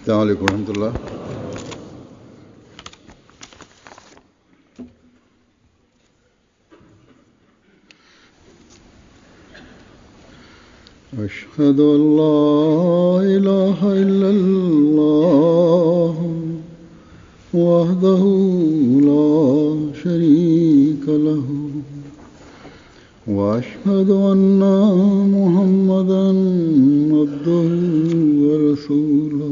السلام علیکم ورحمۃ اللہ. اشہد ان لا الہ الا اللہ وحدہ لا شریک لہ واشہد ان محمدا عبدہ ورسولہ.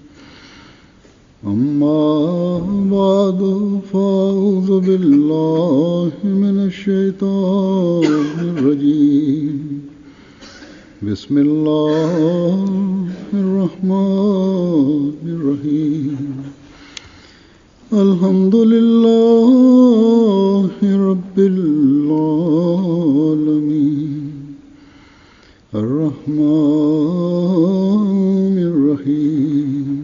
اما بعد فاعوذ باللہ من الشیطان الرجیم. بسم اللہ الرحمن الرحیم. الحمد للہ رب العالمین الرحمن الرحیم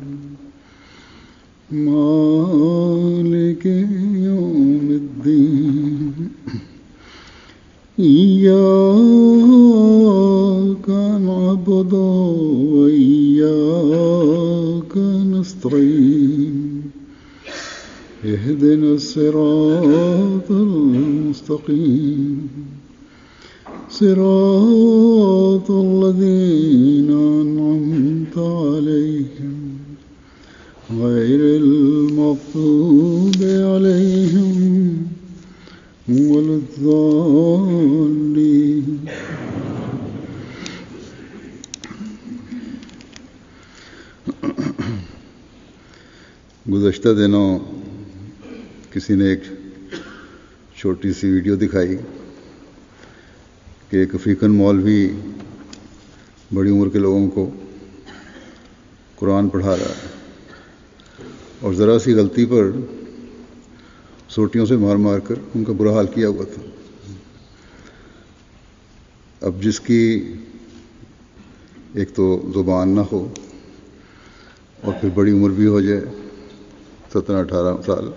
مالک یوم الدین. إياك نعبد وإياك نستعين. اهدنا الصراط المستقيم صراط الذين أنعمت عليهم غير المغضوب عليهم ولا الضالين. گزشتہ دنوں کسی نے ایک چھوٹی سی ویڈیو دکھائی کہ ایک افریقن مولوی بڑی عمر کے لوگوں کو قرآن پڑھا رہا ہے اور ذرا سی غلطی پر سوٹیوں سے مار مار کر ان کا برا حال کیا ہوا تھا. اب جس کی ایک تو زبان نہ ہو اور پھر بڑی عمر بھی ہو جائے 17-18 سال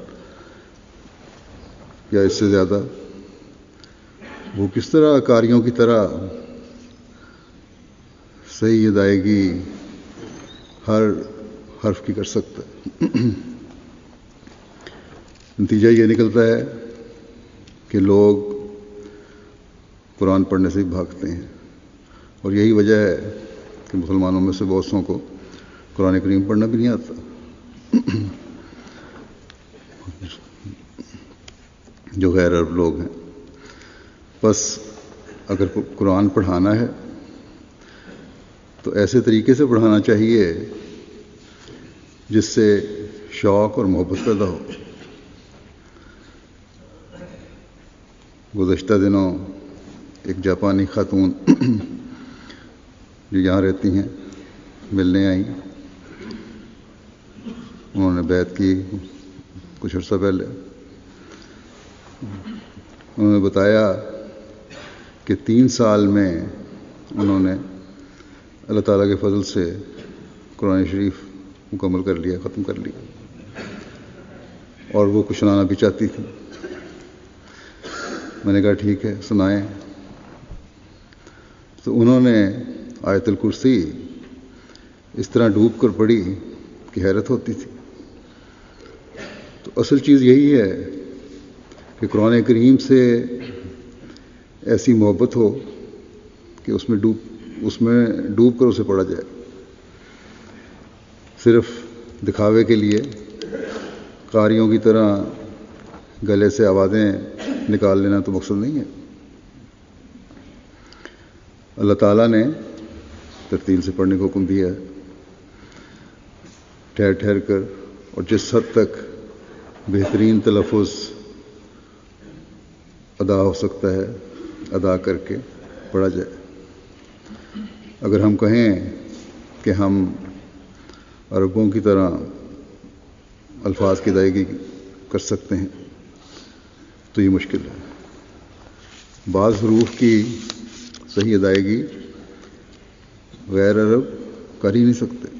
یا اس سے زیادہ، وہ کس طرح قاریوں کی طرح صحیح ادائیگی ہر حرف کی کر سکتا ہے؟ نتیجہ یہ نکلتا ہے کہ لوگ قرآن پڑھنے سے بھاگتے ہیں، اور یہی وجہ ہے کہ مسلمانوں میں سے بہت سوں کو قرآن کریم پڑھنا بھی نہیں آتا. جو غیر عرب لوگ ہیں. بس اگر قرآن پڑھانا ہے تو ایسے طریقے سے پڑھانا چاہیے جس سے شوق اور محبت پیدا ہو. گزشتہ دنوں ایک جاپانی خاتون جو یہاں رہتی ہیں ملنے آئیں. انہوں نے بیعت کی کچھ عرصہ پہلے. انہوں نے بتایا کہ 3 سال میں انہوں نے اللہ تعالیٰ کے فضل سے قرآن شریف مکمل کر لیا، ختم کر لیا، اور وہ کچھ سنانا بھی چاہتی تھی. میں نے کہا ٹھیک ہے سنائیں. تو انہوں نے آیت الکرسی اس طرح ڈوب کر پڑھی کہ حیرت ہوتی تھی. تو اصل چیز یہی ہے کہ قرآن کریم سے ایسی محبت ہو کہ اس میں ڈوب کر اسے پڑھا جائے. صرف دکھاوے کے لیے قاریوں کی طرح گلے سے آوازیں نکال لینا تو مقصد نہیں ہے. اللہ تعالیٰ نے ترتیل سے پڑھنے کو حکم دیا ہے، ٹھہر ٹھہر کر، اور جس حد تک بہترین تلفظ ادا ہو سکتا ہے ادا کر کے پڑھا جائے. اگر ہم کہیں کہ ہم عربوں کی طرح الفاظ کی ادائیگی کر سکتے ہیں تو یہ مشکل ہے. بعض حروف کی صحیح ادائیگی غیر عرب کر ہی نہیں سکتے،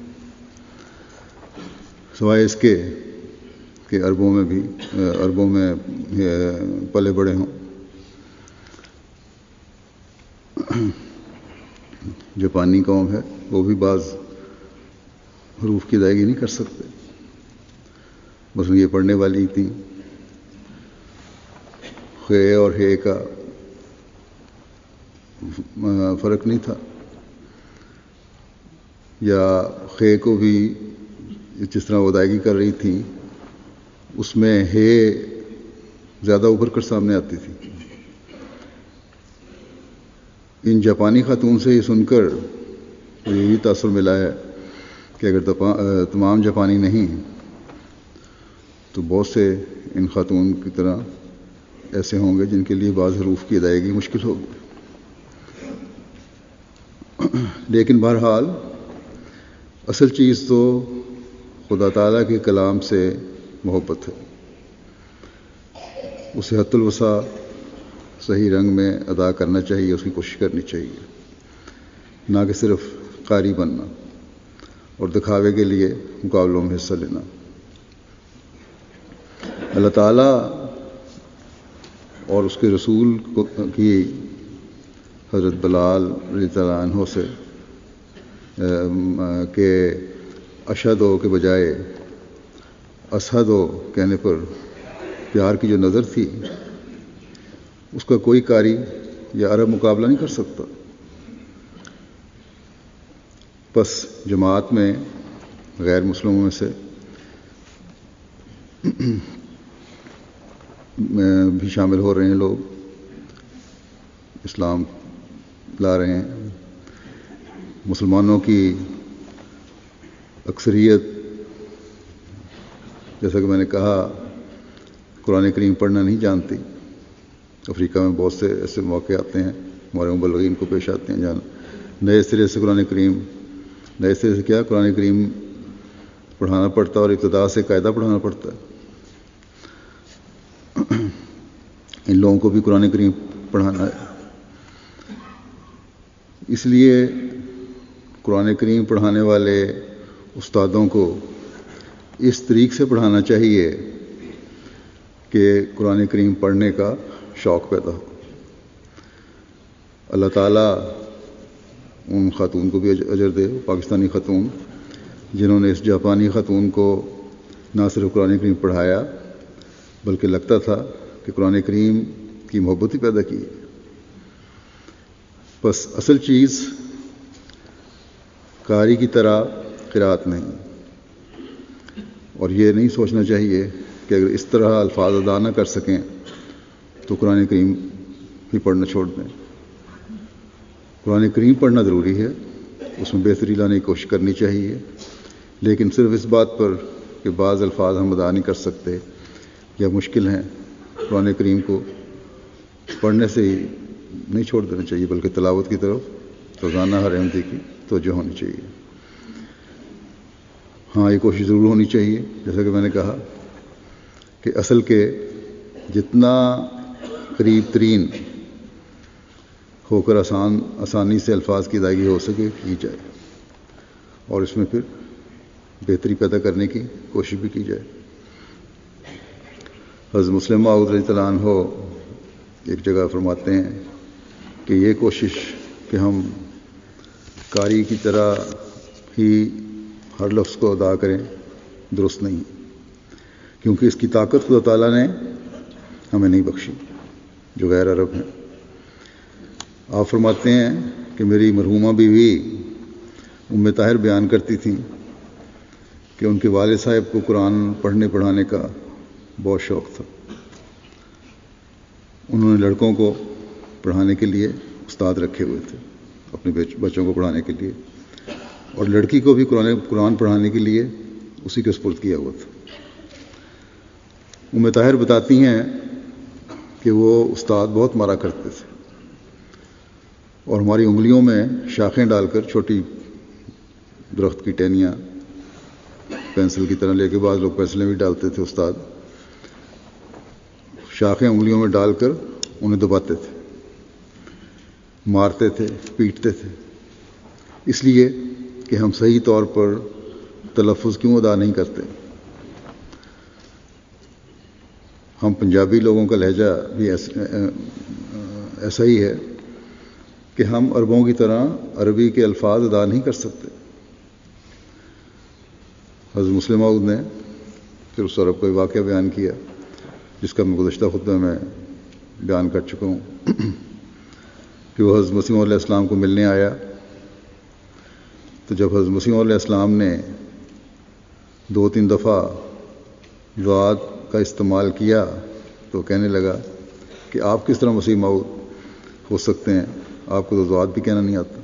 سوائے اس کے کہ عربوں میں پلے بڑے ہوں. جاپانی قوم ہے، وہ بھی بعض حروف کی ادائیگی نہیں کر سکتے. مثلا یہ پڑھنے والی تھیں، خے اور ہے کا فرق نہیں تھا، یا خے کو بھی جس طرح وہ ادائیگی کر رہی تھیں اس میں ہے زیادہ ابھر کر سامنے آتی تھی. ان جاپانی خاتون سے یہ سن کر مجھے یہی تاثر ملا ہے کہ اگر تمام جاپانی نہیں تو بہت سے ان خاتون کی طرح ایسے ہوں گے جن کے لیے بعض حروف کی ادائیگی مشکل ہوگی. لیکن بہرحال اصل چیز تو خدا تعالیٰ کے کلام سے محبت ہے. اسے حد الوسع صحیح رنگ میں ادا کرنا چاہیے، اس کی کوشش کرنی چاہیے، نہ کہ صرف قاری بننا اور دکھاوے کے لیے مقابلوں میں حصہ لینا. اللہ تعالیٰ اور اس کے رسول کی حضرت بلال رضی اللہ عنہ سے کہ اشہدو کے بجائے اشہدو کہنے پر پیار کی جو نظر تھی اس کا کوئی قاری یا عرب مقابلہ نہیں کر سکتا. بس جماعت میں غیر مسلموں میں سے بھی شامل ہو رہے ہیں، لوگ اسلام لا رہے ہیں. مسلمانوں کی اکثریت جیسا کہ میں نے کہا قرآن کریم پڑھنا نہیں جانتی. افریقہ میں بہت سے ایسے موقع آتے ہیں، ہمارے مبلغین کو پیش آتے ہیں جہاں نئے سرے سے قرآن کریم، نئے سرے سے کیا قرآن کریم پڑھانا پڑتا ہے اور ابتدا سے قاعدہ پڑھانا پڑتا ہے. ان لوگوں کو بھی قرآن کریم پڑھانا ہے. اس لیے قرآن کریم پڑھانے والے استادوں کو اس طریق سے پڑھانا چاہیے کہ قرآن کریم پڑھنے کا شوق پیدا ہو. اللہ تعالیٰ ان خاتون کو بھی اجر دے، پاکستانی خاتون جنہوں نے اس جاپانی خاتون کو نہ صرف قرآن کریم پڑھایا بلکہ لگتا تھا کہ قرآن کریم کی محبت ہی پیدا کی. بس اصل چیز قاری کی طرح قرات نہیں، اور یہ نہیں سوچنا چاہیے کہ اگر اس طرح الفاظ ادا نہ کر سکیں تو قرآن کریم ہی پڑھنا چھوڑ دیں. قرآن کریم پڑھنا ضروری ہے، اس میں بہتری لانے کی کوشش کرنی چاہیے، لیکن صرف اس بات پر کہ بعض الفاظ ہم ادا نہیں کر سکتے یا مشکل ہیں، قرآن کریم کو پڑھنے سے ہی نہیں چھوڑ دینا چاہیے، بلکہ تلاوت کی طرف روزانہ ہر احمدی کی توجہ ہونی چاہیے. ہاں، یہ کوشش ضرور ہونی چاہیے جیسا کہ میں نے کہا کہ اصل کے جتنا قریب ترین ہو کر آسانی سے الفاظ کی ادائیگی ہو سکے کی جائے، اور اس میں پھر بہتری پیدا کرنے کی کوشش بھی کی جائے. حضرت مسلم معود رضی اللہ عنہ ایک جگہ فرماتے ہیں کہ یہ کوشش کہ ہم قاری کی طرح ہی ہر لفظ کو ادا کریں درست نہیں، کیونکہ اس کی طاقت خدا تعالیٰ نے ہمیں نہیں بخشی جو غیر عرب ہیں. آپ فرماتے ہیں کہ میری مرحومہ بیوی ام طاہر بیان کرتی تھیں کہ ان کے والد صاحب کو قرآن پڑھنے پڑھانے کا بہت شوق تھا. انہوں نے لڑکوں کو پڑھانے کے لیے استاد رکھے ہوئے تھے اپنے بچوں کو پڑھانے کے لیے، اور لڑکی کو بھی قرآن پڑھانے کے لیے اسی کے سپرد کیا ہوا تھا. ام طاہر بتاتی ہیں کہ وہ استاد بہت مارا کرتے تھے اور ہماری انگلیوں میں شاخیں ڈال کر، چھوٹی درخت کی ٹہنیاں پینسل کی طرح لے کے، بعض لوگ پینسلیں بھی ڈالتے تھے، استاد شاخیں انگلیوں میں ڈال کر انہیں دباتے تھے، مارتے تھے، پیٹتے تھے، اس لیے کہ ہم صحیح طور پر تلفظ کیوں ادا نہیں کرتے. ہم پنجابی لوگوں کا لہجہ بھی ایسا ہی ہے کہ ہم عربوں کی طرح عربی کے الفاظ ادا نہیں کر سکتے. حضرت مسلم موعود نے پھر اس عرب کوئی واقعہ بیان کیا جس کا میں گزشتہ خطبہ میں بیان کر چکا ہوں کہ وہ حضرت مسیح علیہ السلام کو ملنے آیا، تو جب حضرت مسیح علیہ السلام نے 2-3 دفعہ ذات کا استعمال کیا تو کہنے لگا کہ آپ کس طرح مسیح موعود ہو سکتے ہیں، آپ کو تو ذات بھی کہنا نہیں آتا۔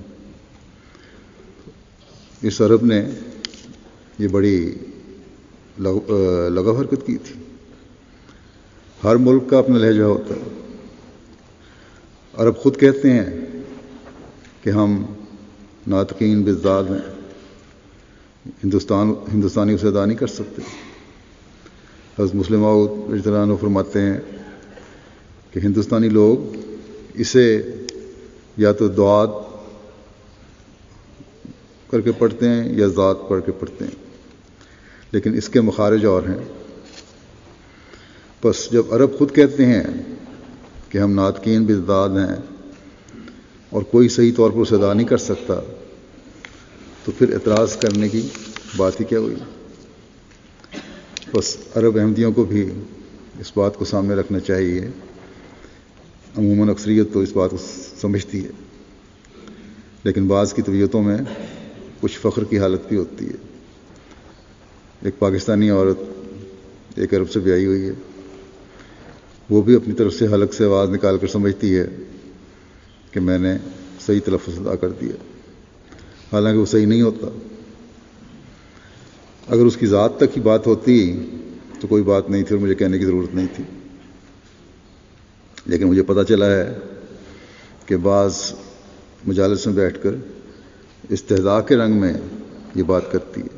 اس عرب نے یہ بڑی لغو حرکت کی تھی۔ ہر ملک کا اپنا لہجہ ہوتا ہے۔ عرب خود کہتے ہیں کہ ہم ناطقین بالذات ہیں، ہندوستانی اسے ادا نہیں کر سکتے۔ حضرت مسلم موعود رضی اللہ عنہ فرماتے ہیں کہ ہندوستانی لوگ اسے یا تو دعات کر کے پڑھتے ہیں یا ذات پڑھ کے پڑھتے ہیں، لیکن اس کے مخارج اور ہیں۔ بس جب عرب خود کہتے ہیں کہ ہم ناطقین بالذات ہیں اور کوئی صحیح طور پر اسے ادا نہیں کر سکتا، تو پھر اعتراض کرنے کی بات ہی کیا ہوئی۔ بس عرب احمدیوں کو بھی اس بات کو سامنے رکھنا چاہیے۔ عموماً اکثریت تو اس بات کو سمجھتی ہے، لیکن بعض کی طبیعتوں میں کچھ فخر کی حالت بھی ہوتی ہے۔ ایک پاکستانی عورت ایک عرب سے بیاہی ہوئی ہے، وہ بھی اپنی طرف سے حلق سے آواز نکال کر سمجھتی ہے کہ میں نے صحیح تلفظ ادا کر دیا، حالانکہ وہ صحیح نہیں ہوتا۔ اگر اس کی ذات تک ہی بات ہوتی تو کوئی بات نہیں تھی اور مجھے کہنے کی ضرورت نہیں تھی، لیکن مجھے پتہ چلا ہے کہ بعض مجالس میں بیٹھ کر استہزاء کے رنگ میں یہ بات کرتی ہے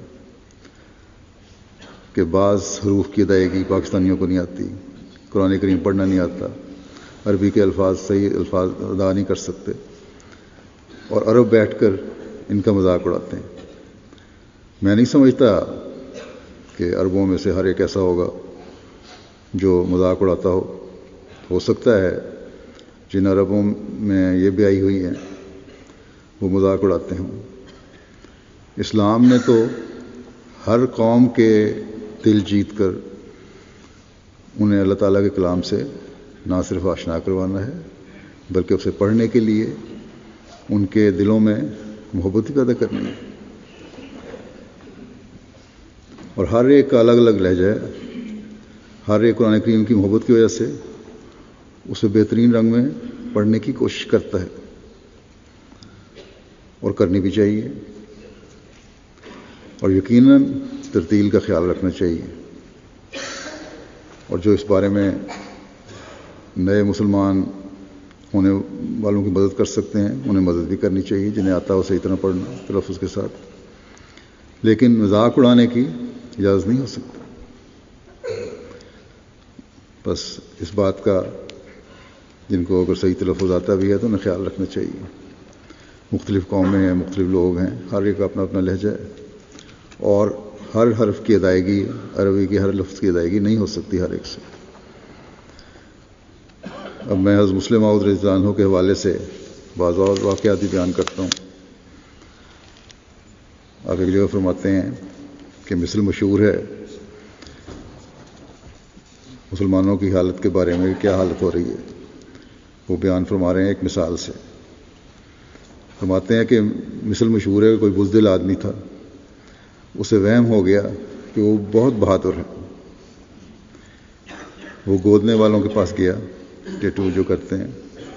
کہ بعض حروف کی ادائیگی پاکستانیوں کو نہیں آتی، قرآن کریم پڑھنا نہیں آتا، عربی کے الفاظ صحیح الفاظ ادا نہیں کر سکتے، اور عرب بیٹھ کر ان کا مذاق اڑاتے ہیں۔ میں نہیں سمجھتا کہ عربوں میں سے ہر ایک ایسا ہوگا جو مذاق اڑاتا ہو سکتا ہے جن عربوں میں یہ بیاہی ہوئی ہیں وہ مذاق اڑاتے ہوں۔ اسلام نے تو ہر قوم کے دل جیت کر انہیں اللہ تعالیٰ کے کلام سے نہ صرف آشنا کروانا ہے بلکہ اسے پڑھنے کے لیے ان کے دلوں میں محبت بھی پیدا کرنی ہے۔ اور ہر ایک کا الگ الگ لہجہ ہے، ہر ایک قرآن کریم کی محبت کی وجہ سے اسے بہترین رنگ میں پڑھنے کی کوشش کرتا ہے، اور کرنی بھی چاہیے، اور یقیناً ترتیل کا خیال رکھنا چاہیے۔ اور جو اس بارے میں نئے مسلمان ہونے والوں کی مدد کر سکتے ہیں انہیں مدد بھی کرنی چاہیے، جنہیں آتا ہو صحیح طرح پڑھنا تلفظ کے ساتھ، لیکن مذاق اڑانے کی اجازت نہیں ہو سکتی۔ بس اس بات کا جن کو اگر صحیح تلفظ آتا بھی ہے تو انہیں خیال رکھنا چاہیے۔ مختلف قومیں ہیں، مختلف لوگ ہیں، ہر ایک اپنا اپنا لہجہ ہے، اور ہر حرف کی ادائیگی، عربی کی ہر لفظ کی ادائیگی نہیں ہو سکتی ہر ایک سے۔ اب میں حضرت مسلم موعود رضی اللہ عنہ کے حوالے سے بعض اور واقعات بھی بیان کرتا ہوں۔ آپ ایک جگہ فرماتے ہیں کہ مثل مشہور ہے مسلمانوں کی حالت کے بارے میں کیا حالت ہو رہی ہے، وہ بیان فرما رہے ہیں ایک مثال سے۔ فرماتے ہیں کہ مثل مشہور ہے کہ کوئی بزدل آدمی تھا، اسے وہم ہو گیا کہ وہ بہت بہادر ہے۔ وہ گودنے والوں کے پاس گیا، ٹیٹو جو کرتے ہیں۔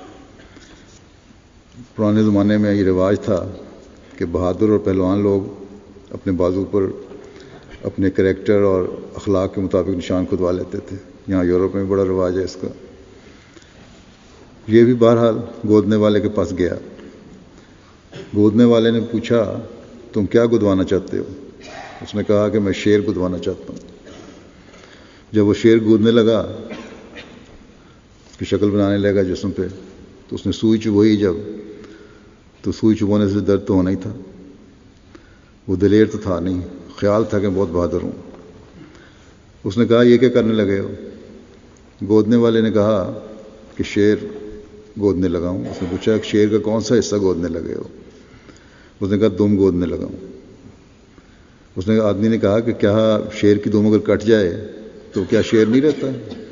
پرانے زمانے میں یہ رواج تھا کہ بہادر اور پہلوان لوگ اپنے بازو پر اپنے کریکٹر اور اخلاق کے مطابق نشان کھدوا لیتے تھے۔ یہاں یورپ میں بڑا رواج ہے اس کا۔ یہ بھی بہرحال گودنے والے کے پاس گیا۔ گودنے والے نے پوچھا تم کیا گدوانا چاہتے ہو؟ اس نے کہا کہ میں شیر گدوانا چاہتا ہوں۔ جب وہ شیر گودنے لگا، اس کی شکل بنانے لگا جسم پہ، تو اس نے سوئی چبھوئی جب، تو سوئی چبھونے سے درد تو ہونا ہی تھا۔ وہ دلیر تو تھا نہیں، خیال تھا کہ بہت بہادر ہوں۔ اس نے کہا یہ کیا کرنے لگے ہو؟ گودنے والے نے کہا کہ شیر گودنے لگا ہوں۔ اس نے پوچھا کہ شیر کا کون سا حصہ گودنے لگے ہو؟ اس نے کہا دم گودنے لگا ہوں۔ اس نے آدمی نے کہا کہ کیا شیر کی دم اگر کٹ جائے تو کیا شیر نہیں رہتا؟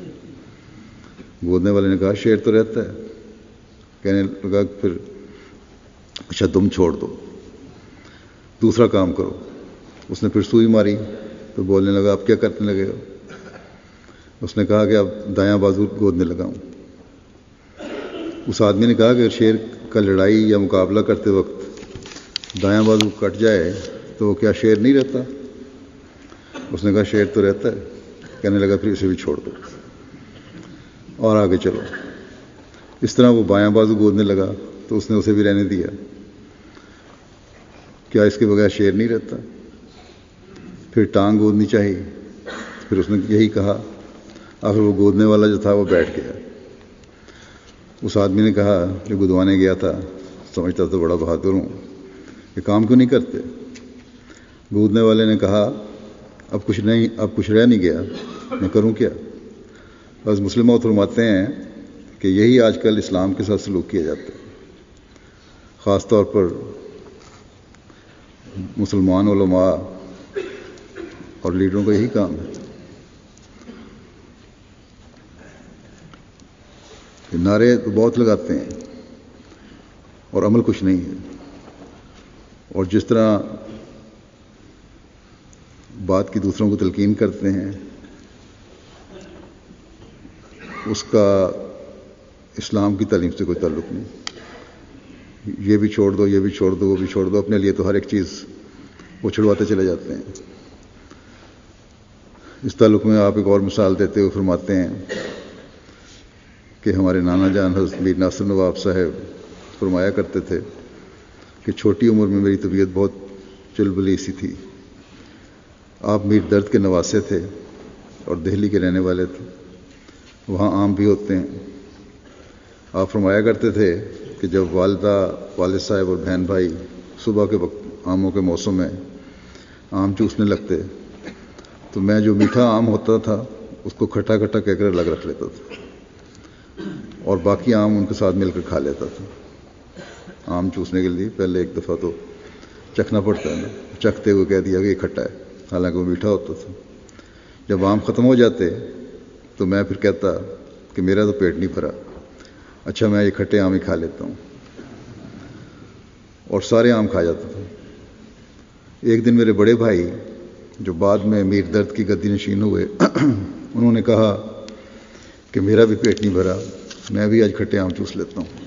گودنے والے نے کہا شیر تو رہتا ہے. کہنے لگا پھر اچھا تم چھوڑ دو، دوسرا کام کرو. اس نے پھر سوئی ماری تو بولنے لگا اب کیا کرنے لگے ہو؟ اس نے کہا کہ اب دایاں بازو گودنے لگا ہوں. اس آدمی نے کہا کہ اگر شیر کا لڑائی یا مقابلہ کرتے وقت دایاں بازو کٹ جائے تو کیا شیر نہیں رہتا؟ اس نے کہا شیر تو رہتا ہے. کہنے لگا پھر اسے بھی چھوڑ دو اور آگے چلو. اس طرح وہ بایاں بازو گودنے لگا تو اس نے اسے بھی رہنے دیا. کیا اس کے بغیر شیر نہیں رہتا؟ پھر ٹانگ گودنی چاہیے. پھر اس نے یہی کہا. آخر وہ گودنے والا جو تھا وہ بیٹھ گیا. اس آدمی نے کہا جو گدوانے گیا تھا، سمجھتا تو بڑا بہادر ہوں، یہ کام کیوں نہیں کرتے؟ گودنے والے نے کہا اب کچھ رہ نہیں گیا، میں کروں کیا؟ بس مسلم فرماتے ہیں کہ یہی آج کل اسلام کے ساتھ سلوک کیا جاتا ہے. خاص طور پر مسلمان علماء اور لیڈروں کا یہی کام ہے. نعرے تو بہت لگاتے ہیں اور عمل کچھ نہیں ہے. اور جس طرح بات کی دوسروں کو تلقین کرتے ہیں اس کا اسلام کی تعلیم سے کوئی تعلق نہیں. یہ بھی چھوڑ دو، یہ بھی چھوڑ دو، وہ بھی چھوڑ دو. اپنے لیے تو ہر ایک چیز وہ چھڑواتے چلے جاتے ہیں. اس تعلق میں آپ ایک اور مثال دیتے ہوئے فرماتے ہیں کہ ہمارے نانا جان حضرت میر ناصر نواب صاحب فرمایا کرتے تھے کہ چھوٹی عمر میں میری طبیعت بہت چلبلی سی تھی. آپ میر درد کے نواسے تھے اور دہلی کے رہنے والے تھے. وہاں آم بھی ہوتے ہیں. آپ فرمایا کرتے تھے کہ جب والدہ، والد صاحب اور بہن بھائی صبح کے وقت آموں کے موسم میں آم چوسنے لگتے تو میں جو میٹھا آم ہوتا تھا اس کو کھٹا کھٹا کہہ کر الگ رکھ لیتا تھا اور باقی آم ان کے ساتھ مل کر کھا لیتا تھا. آم چوسنے کے لیے پہلے ایک دفعہ تو چکھنا پڑتا ہے نا. چکھتے ہوئے کہہ دیا کہ یہ کھٹا ہے، حالانکہ وہ میٹھا ہوتا تھا. جب آم ختم ہو جاتے تو میں پھر کہتا کہ میرا تو پیٹ نہیں بھرا، اچھا میں یہ کھٹے آم ہی کھا لیتا ہوں، اور سارے آم کھا جاتا تھا. ایک دن میرے بڑے بھائی جو بعد میں میر درد کی گدی نشین ہوئے انہوں نے کہا کہ میرا بھی پیٹ نہیں بھرا، میں بھی آج کھٹے آم چوس لیتا ہوں.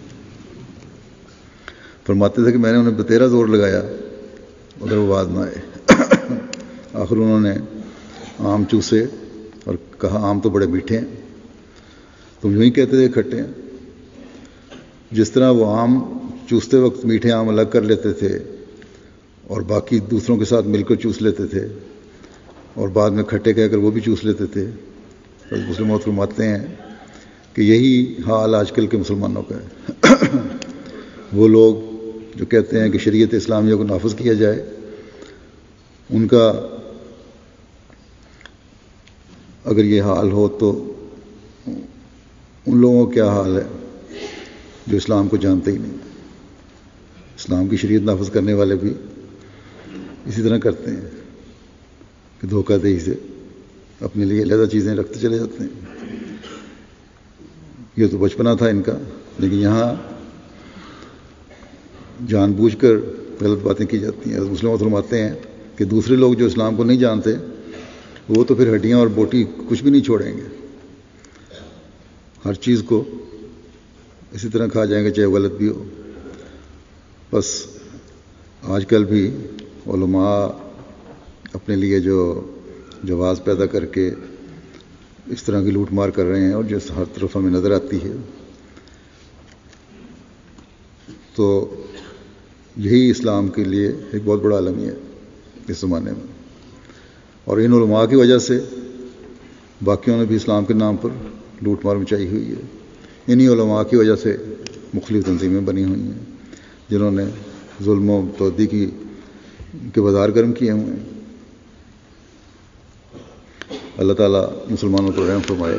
فرماتے تھے کہ میں نے انہیں بتیرا زور لگایا مگر وہ بات نہ آئے. آخر انہوں نے آم چوسے اور کہا آم تو بڑے میٹھے ہیں. تم یوں ہی کہتے تھے کھٹے ہیں. جس طرح وہ آم چوستے وقت میٹھے آم الگ کر لیتے تھے اور باقی دوسروں کے ساتھ مل کر چوس لیتے تھے اور بعد میں کھٹے کہہ کر وہ بھی چوس لیتے تھے. مسلم فرماتے ہیں کہ یہی حال آج کل کے مسلمانوں کا ہے. وہ لوگ جو کہتے ہیں کہ شریعت اسلامیہ کو نافذ کیا جائے، ان کا اگر یہ حال ہو تو ان لوگوں کا کیا حال ہے جو اسلام کو جانتے ہی نہیں. اسلام کی شریعت نافذ کرنے والے بھی اسی طرح کرتے ہیں کہ دھوکہ دہی سے اپنے لیے علیحدہ چیزیں رکھتے چلے جاتے ہیں. یہ تو بچپنا تھا ان کا، لیکن یہاں جان بوجھ کر غلط باتیں کی جاتی ہیں. مسلم فرماتے ہیں کہ دوسرے لوگ جو اسلام کو نہیں جانتے وہ تو پھر ہڈیاں اور بوٹی کچھ بھی نہیں چھوڑیں گے، ہر چیز کو اسی طرح کھا جائیں گے چاہے غلط بھی ہو. بس آج کل بھی علماء اپنے لیے جو جواز پیدا کر کے اس طرح کی لوٹ مار کر رہے ہیں اور جس ہر طرف ہمیں نظر آتی ہے، تو یہی اسلام کے لیے ایک بہت بڑا عالمی ہے اس زمانے میں. اور ان علماء کی وجہ سے باقیوں نے بھی اسلام کے نام پر لوٹ مار مچائی ہوئی ہے. انہی علماء کی وجہ سے مختلف تنظیمیں بنی ہوئی ہیں جنہوں نے ظلم و تودی کے بازار گرم کیے ہوئے ہیں. اللہ تعالیٰ مسلمانوں پر رحم فرمائے.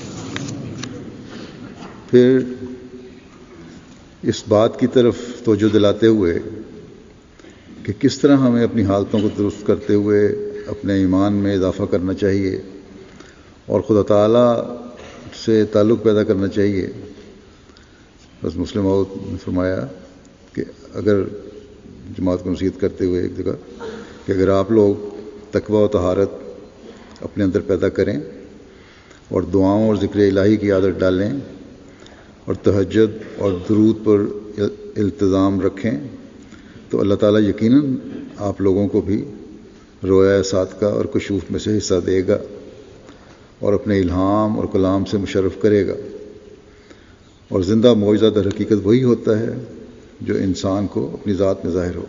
پھر اس بات کی طرف توجہ دلاتے ہوئے کہ کس طرح ہمیں اپنی حالتوں کو درست کرتے ہوئے اپنے ایمان میں اضافہ کرنا چاہیے اور خدا تعالیٰ سے تعلق پیدا کرنا چاہیے۔ بس مسلم موعود نے فرمایا کہ اگر جماعت کو نصیحت کرتے ہوئے ایک جگہ کہ اگر آپ لوگ تقوی و طہارت اپنے اندر پیدا کریں اور دعاؤں اور ذکر الہی کی عادت ڈالیں اور تہجد اور درود پر التزام رکھیں تو اللہ تعالیٰ یقیناً آپ لوگوں کو بھی رویا صادقہ اور کشوف میں سے حصہ دے گا اور اپنے الہام اور کلام سے مشرف کرے گا۔ اور زندہ معجزہ در حقیقت وہی ہوتا ہے جو انسان کو اپنی ذات میں ظاہر ہو۔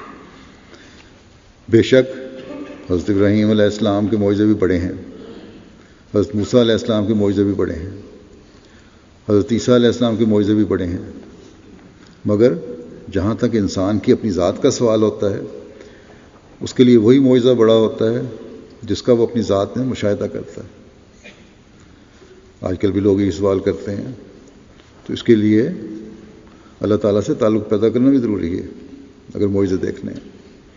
بے شک حضرت ابراہیم علیہ السلام کے معجزے بھی بڑے ہیں، حضرت موسیٰ علیہ السلام کے معجزے بھی بڑے ہیں، حضرت عیسیٰ علیہ السلام کے معجزے بھی بڑے ہیں، مگر جہاں تک انسان کی اپنی ذات کا سوال ہوتا ہے اس کے لیے وہی معجزہ بڑا ہوتا ہے جس کا وہ اپنی ذات میں مشاہدہ کرتا ہے۔ آج کل بھی لوگ یہ سوال کرتے ہیں، تو اس کے لیے اللہ تعالیٰ سے تعلق پیدا کرنا بھی ضروری ہے اگر معجزے دیکھنے ہیں۔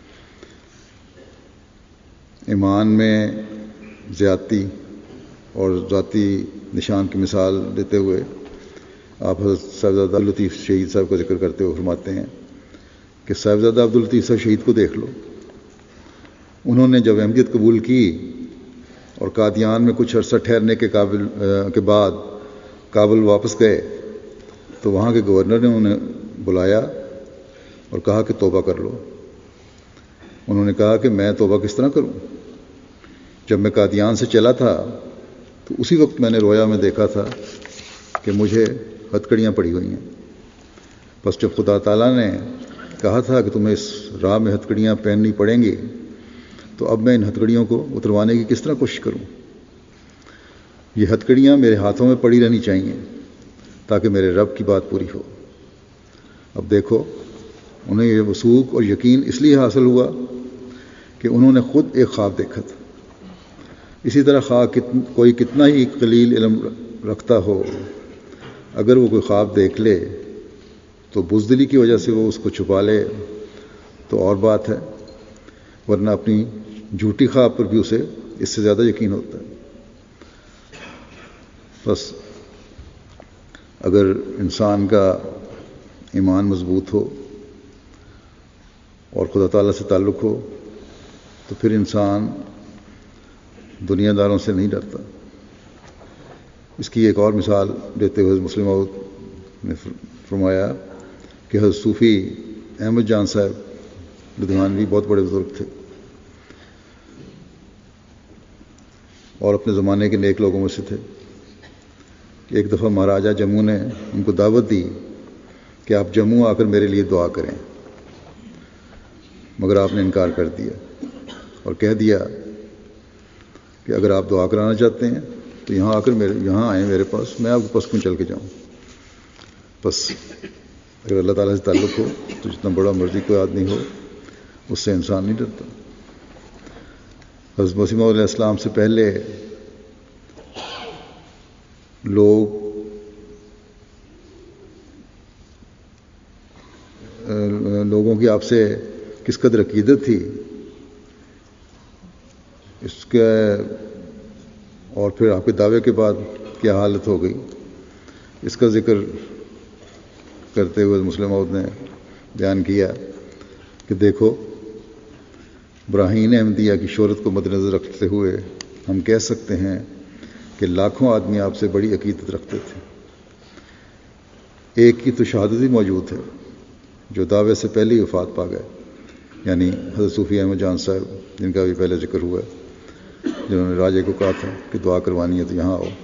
ایمان میں زیادتی اور ذاتی نشان کی مثال دیتے ہوئے آپ حضرت صاحبزادہ عبداللطیف شہید صاحب کا ذکر کرتے ہوئے فرماتے ہیں کہ صاحبزادہ عبداللطیف صاحب شہید کو دیکھ لو، انہوں نے جب احمدیت قبول کی اور قادیان میں کچھ عرصہ ٹھہرنے کے بعد کابل واپس گئے تو وہاں کے گورنر نے انہیں بلایا اور کہا کہ توبہ کر لو۔ انہوں نے کہا کہ میں توبہ کس طرح کروں؟ جب میں قادیان سے چلا تھا تو اسی وقت میں نے رویا میں دیکھا تھا کہ مجھے ہتھکڑیاں پڑی ہوئی ہیں، بس جب خدا تعالیٰ نے کہا تھا کہ تمہیں اس راہ میں ہتھکڑیاں پہننی پڑیں گی تو اب میں ان ہتھکڑیوں کو اتروانے کی کس طرح کوشش کروں؟ یہ ہتھکڑیاں میرے ہاتھوں میں پڑی رہنی چاہیے تاکہ میرے رب کی بات پوری ہو۔ اب دیکھو، انہیں یہ وثوق اور یقین اس لیے حاصل ہوا کہ انہوں نے خود ایک خواب دیکھا تھا۔ اسی طرح کوئی کتنا ہی قلیل علم رکھتا ہو، اگر وہ کوئی خواب دیکھ لے تو بزدلی کی وجہ سے وہ اس کو چھپا لے تو اور بات ہے، ورنہ اپنی جھوٹی خواب پر بھی اسے اس سے زیادہ یقین ہوتا ہے۔ بس اگر انسان کا ایمان مضبوط ہو اور خدا تعالیٰ سے تعلق ہو تو پھر انسان دنیا داروں سے نہیں ڈرتا۔ اس کی ایک اور مثال دیتے ہوئے مسلم موعود نے فرمایا کہ حضرت صوفی احمد جان صاحب لدھیانوی بہت بڑے بزرگ تھے اور اپنے زمانے کے نیک لوگوں میں سے تھے۔ ایک دفعہ مہاراجہ جموں نے ان کو دعوت دی کہ آپ جموں آ کر میرے لیے دعا کریں، مگر آپ نے انکار کر دیا اور کہہ دیا کہ اگر آپ دعا کرانا چاہتے ہیں تو یہاں آ کر یہاں آئیں میرے پاس، میں آپ کے پاس کیوں چل کے جاؤں؟ بس اگر اللہ تعالیٰ سے تعلق ہو تو جتنا بڑا مرضی کوئی آدمی ہو اس سے انسان نہیں ڈرتا۔ حضرت مسیح موعود علیہ السلام سے پہلے لوگوں کی آپ سے کس قدر عقیدت تھی اس کے، اور پھر آپ کے دعوے کے بعد کیا حالت ہو گئی، اس کا ذکر کرتے ہوئے مسلم موعود نے بیان کیا کہ دیکھو، براہین احمدیہ کی شہرت کو مد نظر رکھتے ہوئے ہم کہہ سکتے ہیں کہ لاکھوں آدمی آپ سے بڑی عقیدت رکھتے تھے۔ ایک کی تو شہادت ہی موجود ہے جو دعوے سے پہلے ہی وفات پا گئے، یعنی حضرت صوفی احمد جان صاحب جن کا بھی پہلے ذکر ہوا ہے، جنہوں نے راجے کو کہا تھا کہ دعا کروانی ہے تو یہاں آؤ۔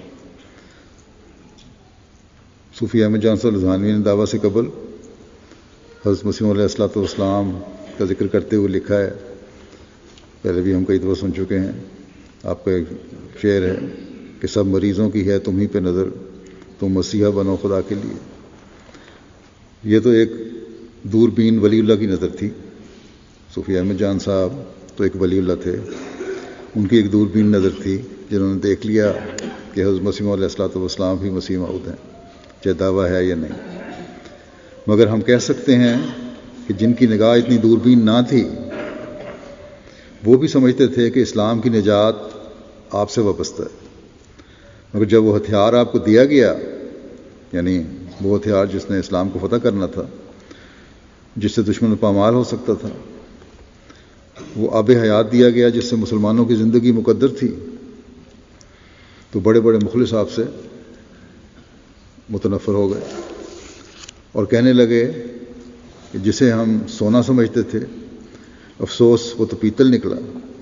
صوفی احمد جان صاحب لدھیانوی نے دعویٰ سے قبل حضرت مسیح علیہ السلام کا ذکر کرتے ہوئے لکھا ہے، پہلے بھی ہم کئی دفعہ سن چکے ہیں، آپ کا ایک شعر ہے کہ سب مریضوں کی ہے تم ہی پہ نظر، تم مسیحا بنو خدا کے لیے۔ یہ تو ایک دوربین ولی اللہ کی نظر تھی۔ صوفی احمد جان صاحب تو ایک ولی اللہ تھے، ان کی ایک دوربین نظر تھی جنہوں نے دیکھ لیا کہ حضرت مسیح علیہ السلام بھی مسیح موعود ہیں، چاہے دعویٰ ہے یا نہیں۔ مگر ہم کہہ سکتے ہیں کہ جن کی نگاہ اتنی دوربین نہ تھی وہ بھی سمجھتے تھے کہ اسلام کی نجات آپ سے وابستہ ہے، مگر جب وہ ہتھیار آپ کو دیا گیا، یعنی وہ ہتھیار جس نے اسلام کو فتح کرنا تھا، جس سے دشمن پامال ہو سکتا تھا، وہ آب حیات دیا گیا جس سے مسلمانوں کی زندگی مقدر تھی، تو بڑے بڑے مخلص آپ سے متنفر ہو گئے اور کہنے لگے کہ جسے ہم سونا سمجھتے تھے افسوس وہ تو پیتل نکلا۔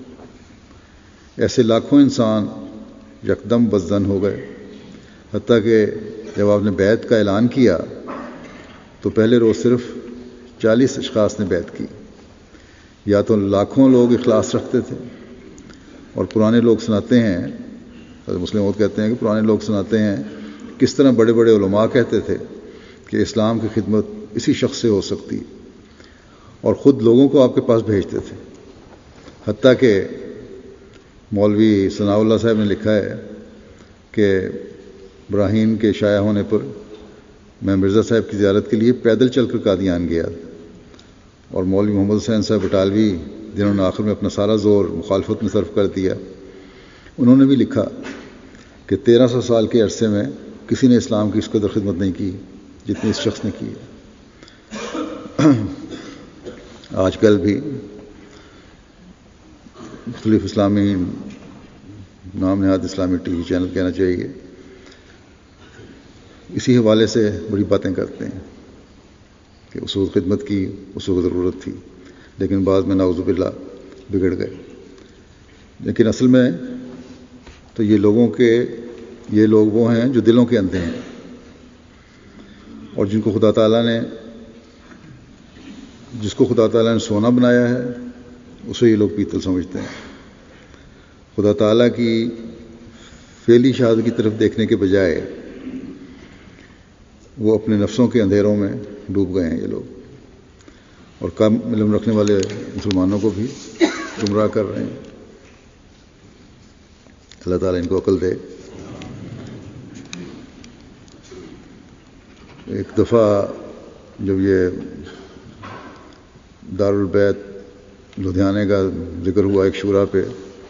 ایسے لاکھوں انسان یکدم بزدن ہو گئے، حتیٰ کہ جب آپ نے بیعت کا اعلان کیا تو پہلے روز صرف 40 اشخاص نے بیعت کی۔ یا تو لاکھوں لوگ اخلاص رکھتے تھے، اور پرانے لوگ سناتے ہیں، مسلم عورت کہتے ہیں کہ پرانے لوگ سناتے ہیں کس طرح بڑے بڑے علماء کہتے تھے کہ اسلام کی خدمت اسی شخص سے ہو سکتی، اور خود لوگوں کو آپ کے پاس بھیجتے تھے۔ حتیٰ کہ مولوی ثناء اللہ صاحب نے لکھا ہے کہ ابراہیم کے شائع ہونے پر میں مرزا صاحب کی زیارت کے لیے پیدل چل کر قادیان گیا، اور مولوی محمد حسین صاحب بٹالوی جنہوں نے آخر میں اپنا سارا زور مخالفت میں صرف کر دیا، انہوں نے بھی لکھا کہ 1300 سال کے عرصے میں کسی نے اسلام کی اس قدر خدمت نہیں کی جتنی اس شخص نے کی ہے۔ آج کل بھی مختلف اسلامی نام نہاد اسلامی ٹی وی چینل کہنا چاہیے اسی حوالے سے بڑی باتیں کرتے ہیں کہ اصول خدمت کی اس وقت ضرورت تھی، لیکن بعد میں نعوذ باللہ بگڑ گئے۔ لیکن اصل میں تو یہ لوگ وہ ہیں جو دلوں کے اندھے ہیں، اور جس کو خدا تعالیٰ نے سونا بنایا ہے اسے یہ لوگ پیتل سمجھتے ہیں۔ خدا تعالیٰ کی فعلی شہادت کی طرف دیکھنے کے بجائے وہ اپنے نفسوں کے اندھیروں میں ڈوب گئے ہیں یہ لوگ، اور کم علم رکھنے والے مسلمانوں کو بھی گمراہ کر رہے ہیں۔ اللہ تعالیٰ ان کو عقل دے۔ ایک دفعہ جب یہ دارالبیت لدھیانے کا ذکر ہوا ایک شورا پہ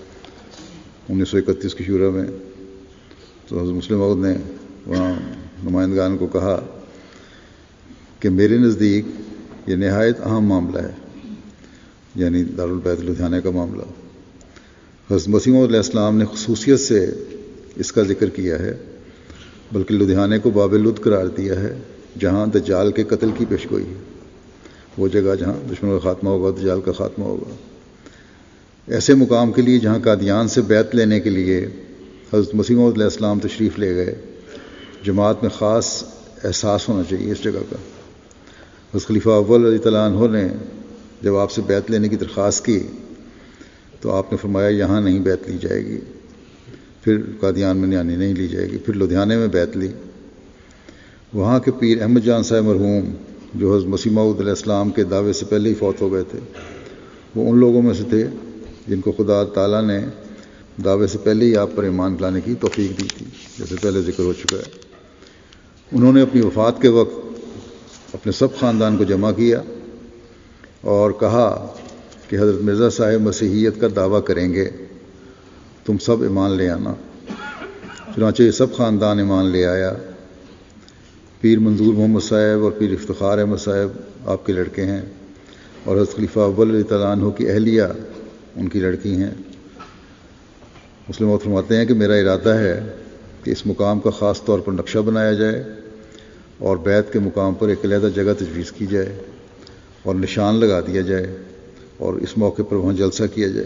1931 کی شورا میں، تو حضرت مسلم عود نے وہاں نمائندگان کو کہا کہ میرے نزدیک یہ نہایت اہم معاملہ ہے، یعنی دارالبیت لدھیانے کا معاملہ۔ حضرت مسیح موعود علیہ السلام نے خصوصیت سے اس کا ذکر کیا ہے، بلکہ لدھیانے کو باب لد قرار دیا ہے جہاں دجال کے قتل کی پیشگوئی ہے، وہ جگہ جہاں دشمن کا خاتمہ ہوگا، دجال کا خاتمہ ہوگا۔ ایسے مقام کے لیے جہاں قادیان سے بیعت لینے کے لیے حضرت مسیح موعود علیہ السلام تشریف لے گئے، جماعت میں خاص احساس ہونا چاہیے اس جگہ کا۔ حضرت خلیفہ اول رضی اللہ عنہ نے جب آپ سے بیعت لینے کی درخواست کی تو آپ نے فرمایا یہاں نہیں بیعت لی جائے گی، پھر قادیان میں نہیں لی جائے گی، پھر لدھیانے میں بیعت لی۔ وہاں کے پیر احمد جان صاحب مرحوم جو حضرت مسیح موعود علیہ السلام کے دعوے سے پہلے ہی فوت ہو گئے تھے، وہ ان لوگوں میں سے تھے جن کو خدا تعالیٰ نے دعوے سے پہلے ہی آپ پر ایمان لانے کی توفیق دی تھی، جیسے پہلے ذکر ہو چکا ہے۔ انہوں نے اپنی وفات کے وقت اپنے سب خاندان کو جمع کیا اور کہا کہ حضرت مرزا صاحب مسیحیت کا دعویٰ کریں گے، تم سب ایمان لے آنا۔ چنانچہ یہ سب خاندان ایمان لے آیا۔ پیر منظور محمد صاحب اور پیر افتخار احمد صاحب آپ کے لڑکے ہیں، اور حضرت خلیفہ اول رضی اللہ عنہ کی اہلیہ ان کی لڑکی ہیں۔ مسلم موعود فرماتے ہیں کہ میرا ارادہ ہے کہ اس مقام کا خاص طور پر نقشہ بنایا جائے اور بیعت کے مقام پر ایک علیحدہ جگہ تجویز کی جائے اور نشان لگا دیا جائے اور اس موقع پر وہاں جلسہ کیا جائے۔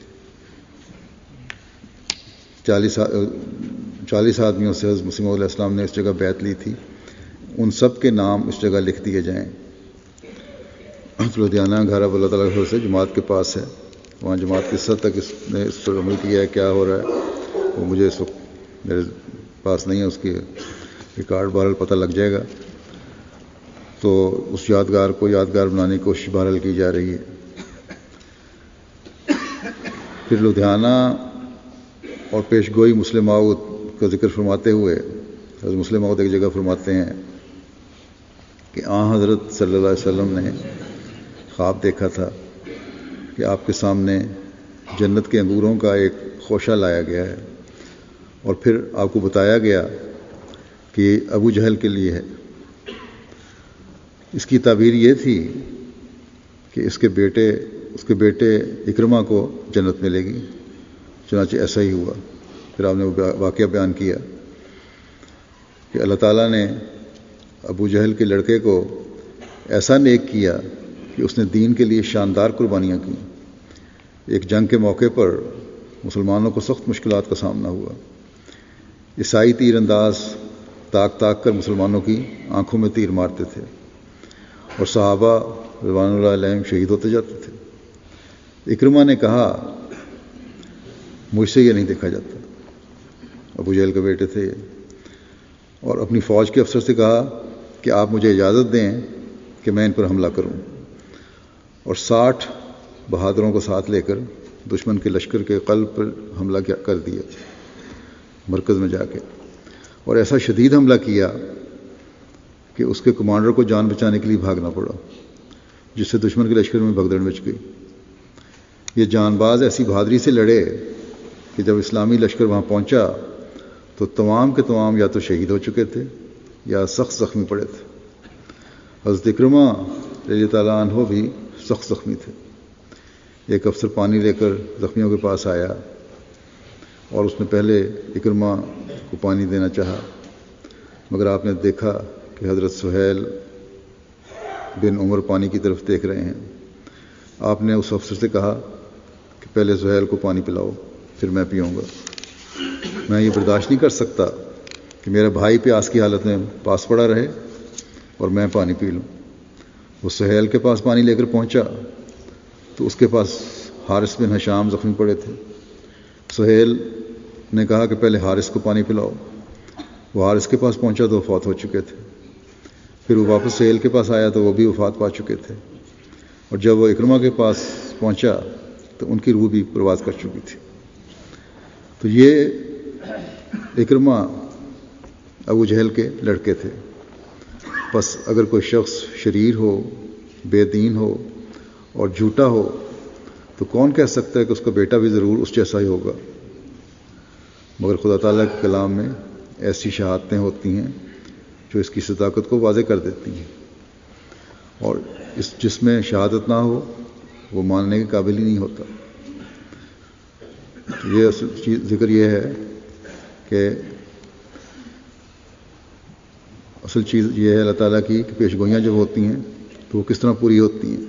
40 آدمیوں سے حضرت مسیح موعود علیہ السلام نے اس جگہ بیعت لی تھی، ان سب کے نام اس جگہ لکھ دیے جائیں۔ لدھیانہ گھر اب اللہ تعالیٰ کے فضل سے جماعت کے پاس ہے، وہاں جماعت کس حد تک اس نے اس پر عمل کیا ہے، کیا ہو رہا ہے، وہ مجھے اس وقت میرے پاس نہیں ہے، اس کی ریکارڈ بہرحال پتہ لگ جائے گا۔ تو اس یادگار کو یادگار بنانے کی کوشش بہرحال کی جا رہی ہے۔ پھر لدھیانہ اور پیشگوئی مسلم موعود کا ذکر فرماتے ہوئے حضرت مسلم موعود ایک جگہ فرماتے ہیں کہ حضرت صلی اللہ علیہ وسلم نے خواب دیکھا تھا کہ آپ کے سامنے جنت کے انگوروں کا ایک خوشہ لایا گیا ہے اور پھر آپ کو بتایا گیا کہ یہ ابو جہل کے لیے ہے۔ اس کی تعبیر یہ تھی کہ اس کے بیٹے اکرمہ کو جنت ملے گی، چنانچہ ایسا ہی ہوا۔ پھر آپ نے واقعہ بیان کیا کہ اللہ تعالیٰ نے ابو جہل کے لڑکے کو ایسا نیک کیا کہ اس نے دین کے لیے شاندار قربانیاں کیں۔ ایک جنگ کے موقع پر مسلمانوں کو سخت مشکلات کا سامنا ہوا۔ عیسائی تیر انداز تاک کر مسلمانوں کی آنکھوں میں تیر مارتے تھے اور صحابہ رضوان اللہ علیہم شہید ہوتے جاتے تھے۔ اکرمہ نے کہا مجھ سے یہ نہیں دیکھا جاتا، ابو جہل کے بیٹے تھے یہ، اور اپنی فوج کے افسر سے کہا کہ آپ مجھے اجازت دیں کہ میں ان پر حملہ کروں، اور 60 بہادروں کو ساتھ لے کر دشمن کے لشکر کے قلب پر حملہ کر دیا، مرکز میں جا کے، اور ایسا شدید حملہ کیا کہ اس کے کمانڈر کو جان بچانے کے لیے بھاگنا پڑا، جس سے دشمن کے لشکر میں بھگدڑ مچ گئی۔ یہ جان باز ایسی بہادری سے لڑے کہ جب اسلامی لشکر وہاں پہنچا تو تمام کے تمام یا تو شہید ہو چکے تھے یا سخت زخمی پڑے تھے۔ حضرت اکرمہ رضی اللہ تعالیٰ عنہ بھی سخت زخمی تھے۔ ایک افسر پانی لے کر زخمیوں کے پاس آیا اور اس نے پہلے اکرمہ کو پانی دینا چاہا، مگر آپ نے دیکھا کہ حضرت سہیل بن عمر پانی کی طرف دیکھ رہے ہیں۔ آپ نے اس افسر سے کہا کہ پہلے سہیل کو پانی پلاؤ، پھر میں پیوں گا۔ میں یہ برداشت نہیں کر سکتا کہ میرا بھائی پیاس کی حالت میں پاس پڑا رہے اور میں پانی پی لوں۔ وہ سہیل کے پاس پانی لے کر پہنچا تو اس کے پاس حارث بن ہشام زخمی پڑے تھے۔ سہیل نے کہا کہ پہلے حارث کو پانی پلاؤ۔ وہ حارث کے پاس پہنچا تو وفات ہو چکے تھے۔ پھر وہ واپس سہیل کے پاس آیا تو وہ بھی وفات پا چکے تھے، اور جب وہ اکرمہ کے پاس پہنچا تو ان کی روح بھی پرواز کر چکی تھی۔ تو یہ اکرمہ ابو جہل کے لڑکے تھے۔ بس اگر کوئی شخص شریر ہو، بے دین ہو اور جھوٹا ہو تو کون کہہ سکتا ہے کہ اس کا بیٹا بھی ضرور اس جیسا ہی ہوگا؟ مگر خدا تعالیٰ کے کلام میں ایسی شہادتیں ہوتی ہیں جو اس کی صداقت کو واضح کر دیتی ہیں، اور جس میں شہادت نہ ہو وہ ماننے کے قابل ہی نہیں ہوتا۔ یہ اصل ذکر یہ ہے کہ اصل چیز یہ ہے اللہ تعالیٰ کی کہ پیش گوئیاں جب ہوتی ہیں تو وہ کس طرح پوری ہوتی ہیں۔